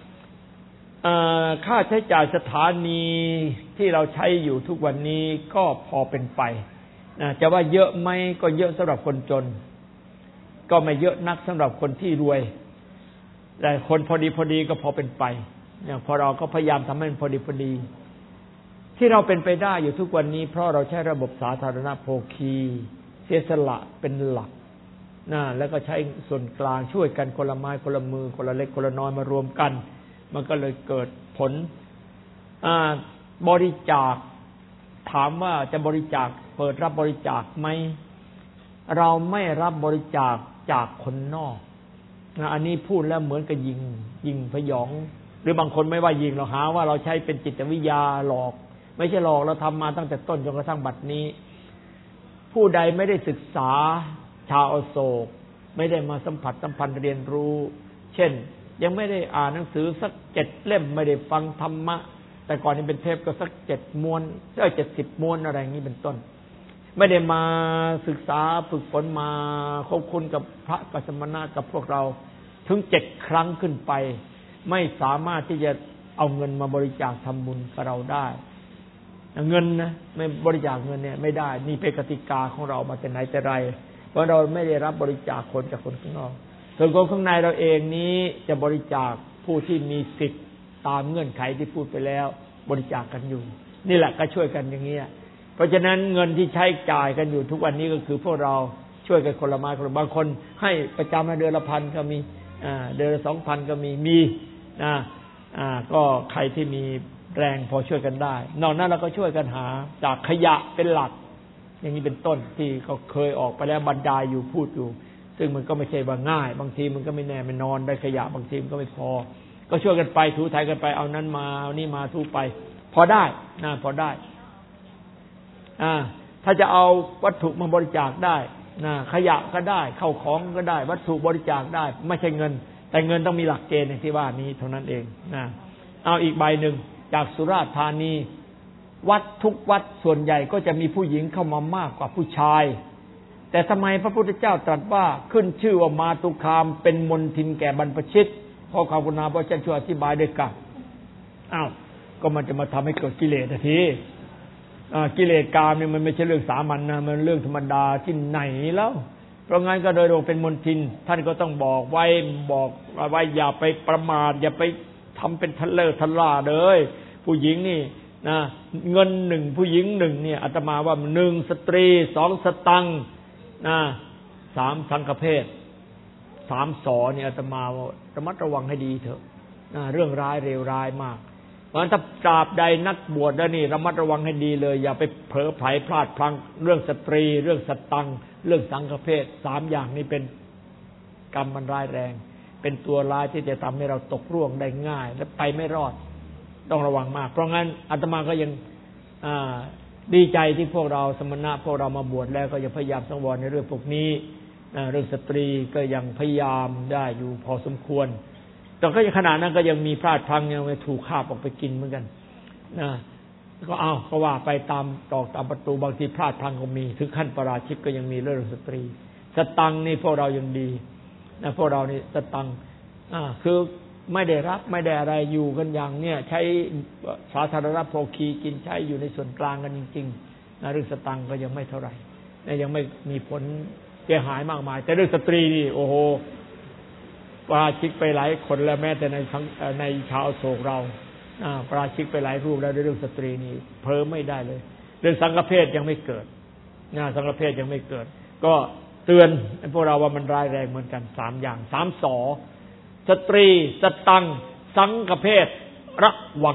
Speaker 1: ค่าใช้จ่ายสถานีที่เราใช้อยู่ทุกวันนี้ก็พอเป็นไปนะจะว่าเยอะไหมก็เยอะสำหรับคนจนก็ไม่เยอะนักสำหรับคนที่รวยแต่คนพอดีพอดีก็พอเป็นไปอย่างพอเราก็พยายามทำให้มันพอดีพอดีที่เราเป็นไปได้อยู่ทุกวันนี้เพราะเราใช้ระบบสาธารณโภคีเสียสละเป็นหลักนะแล้วก็ใช้ส่วนกลางช่วยกันคนละไม้คนละมือคนละเล็กคนละน้อยมารวมกันมันก็เลยเกิดผลบริจาคถามว่าจะบริจาคเปิดรับบริจาคไหมเราไม่รับบริจาคจากคนนอกนะอันนี้พูดแล้วเหมือนกับยิงยิงพยองหรือบางคนไม่ว่ายิงเราหาว่าเราใช้เป็นจิตวิทยาหลอกไม่ใช่หลอกเราทำมาตั้งแต่ต้นจนกระทั่งบัดนี้ผู้ใดไม่ได้ศึกษาชาวอโศกไม่ได้มาสัมผัสสัมพันธ์เรียนรู้เช่นยังไม่ได้อ่านหนังสือสักเจ็ดเล่มไม่ได้ฟังธรรมะแต่ก่อนนี้เป็นเทปก็สักเจ็ดม้วนเอ้ยเจ็ดสิบม้วนอะไรอย่างนี้เป็นต้นไม่ได้มาศึกษาฝึกฝนมาคบคุ้นกับพระกัสสมณะกับพวกเราถึงเจ็ดครั้งขึ้นไปไม่สามารถที่จะเอาเงินมาบริจาคทำบุญกับเราได้เงินนะไม่บริจาคเงินเนี่ยไม่ได้นี่เป็นกติกาของเรามาแต่ไหนแต่ไรเพราะเราไม่ได้รับบริจาคคนจากคนข้างนอกส่วนคนข้างในเราเองนี้จะบริจาคผู้ที่มีสิทธิ์ตามเงื่อนไขที่พูดไปแล้วบริจาคกันอยู่นี่แหละก็ช่วยกันอย่างนี้เพราะฉะนั้นเงินที่ใช้จ่ายกันอยู่ทุกวันนี้ก็คือพวกเราช่วยกันคนละไม้คนละบางคนให้ประจำเดือนละพันก็มีเดือนละสองพันก็มีมีนะก็ใครที่มีแรงพอช่วยกันได้นอกนั้นเราก็ช่วยกันหาจากขยะเป็นหลักอย่างนี้เป็นต้นที่เขาเคยออกไปแล้วบรรยายอยู่พูดอยู่ซึ่งมันก็ไม่ใช่ว่าง่ายบางทีมันก็ไม่แน่ไม่นอนได้ขยะบางทีมันก็ไม่พอก็ช่วยกันไปถูถ่ายกันไปเอานั้นมาเอานี่มาถูไปพอได้นะพอได้อ่าถ้าจะเอาวัตถุมาบริจาคได้นะขยะก็ได้เข้าของก็ได้วัตถุบริจาคได้ไม่ใช่เงินแต่เงินต้องมีหลักเกณฑ์ที่ว่านี้เท่านั้นเองนะเอาอีกใบหนึ่งจากสุราษฎร์ธานีวัดทุกวัดส่วนใหญ่ก็จะมีผู้หญิงเข้ามามากกว่าผู้ชายแต่ทำไมพระพุทธเจ้าตรัสว่าขึ้นชื่อว่ามาตุคามเป็นมลทินแก่บรรพชิตขอความกรุณาพระอาจารย์ช่วยอธิบายด้วยกันอ้าวก็มันจะมาทำให้เกิดกิเลสทันทีกิเลสกามเนี่ยมันไม่ใช่เรื่องสามัญนะมันเรื่องธรรมดาที่ไหนแล้วเพราะงั้นก็โดยรวมเป็นมลทินท่านก็ต้องบอกไว้บอกไว้อย่าไปประมาทอย่าไปทำเป็นทะเลทะล่าเลยผู้หญิงนี่นะเงินหนึ่งผู้หญิงหนึ่งเนี่ยอาตมาว่าหนึ่งสตรีสองสตังค์นะสามสังฆเพศสามสอเนี่ยอาตมาว่าระมัดระวังให้ดีเถอะนะเรื่องร้ายเลวร้ายมากเพราะฉะนั้นถ้าตราบใดนักบวชแล้วนี่ระมัดระวังให้ดีเลยอย่าไปเผลอไผลพลาดพลั้งเรื่องสตรีเรื่องสตังค์เรื่องสังฆเพศสามอย่างนี้เป็นกรรมมันร้ายแรงเป็นตัวร้ายที่จะทำให้เราตกร่วงได้ง่ายและไปไม่รอดต้องระวังมากเพราะงั้นอาตมาก็ยังดีใจที่พวกเราสมณะพวกเรามาบวชแล้วก็ยังพยายามสังวรในเรื่องพวกนี้เรื่องสตรีก็ยังพยายามได้อยู่พอสมควรแต่ก็ขนาดนั้นก็ยังมีพลาดพลั้งยังไม่ถูกฆ่าออกไปกินเหมือนกันนะก็เอาก็ว่าไปตามตอกตามประตูบางทีพลาดพลั้งก็มีถึงขั้นประราชิกก็ยังมีเรื่องสตรีสตังนี่พวกเรายังดีนะพวกเรานี่สตังอ่าคือไม่ได้รับไม่ได้อะไรอยู่กันอย่างเนี้ยใช้สาธารณโภคีกินใช้อยู่ในส่วนกลางกันจริงๆนะเรื่องสตังก็ยังไม่เท่าไหร่ยังไม่มีผลเสียหายมากมายแต่เรื่องสตรีนี่โอ้โหปราชิกไปหลายคนแล้วแม้แต่ในในชาวโศกเราปราชิกไปหลายรูปแล้วเรื่องสตรีนี่เพ้อไม่ได้เลยเรื่องสังฆเพศยังไม่เกิดนะสังฆเพศยังไม่เกิดก็เตือนพวกเราว่ามันร้ายแรงเหมือนกันสามอย่างสามสอสตรีสตังสังฆเพศระวัง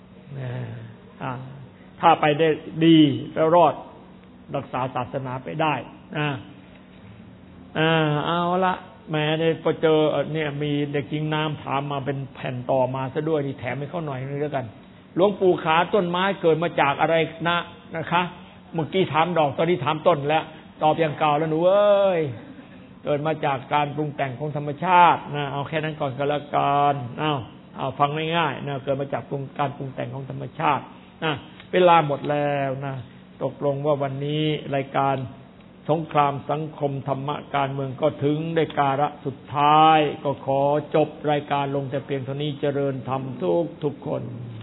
Speaker 1: ถ้าไปได้ดีแล้วรอดรักษาศาสนาไปได้อ่าอ่าเอาละแม้ได้พอเจอเนี่ยมีเด็กหญิงน้ำถามมาเป็นแผ่นต่อมาซะด้วยนี่แถมให้เขาหน่อยนึงแล้วกันหลวงปู่ขาต้นไม้เกิดมาจากอะไรนะนะคะเมื่อกี้ถามดอกตอนนี้ถามต้นแล้วตอบอย่างเก่าแล้วหนูเอ้ยเกิดมาจากการปรุงแต่งของธรรมชาตินะเอาแค่นั้นก่อนก็แล้วกันอ้าวเอาฟังง่ายๆนะเกิดมาจากปรุงการปรุงแต่งของธรรมชาตินะเวลาหมดแล้วนะตกลงว่าวันนี้รายการสงครามสังคมธรรมะการเมืองก็ถึงได้กาลสุดท้ายก็ขอจบรายการลงแต่เพียงเท่านี้เจริญธรรมทุกทุกคน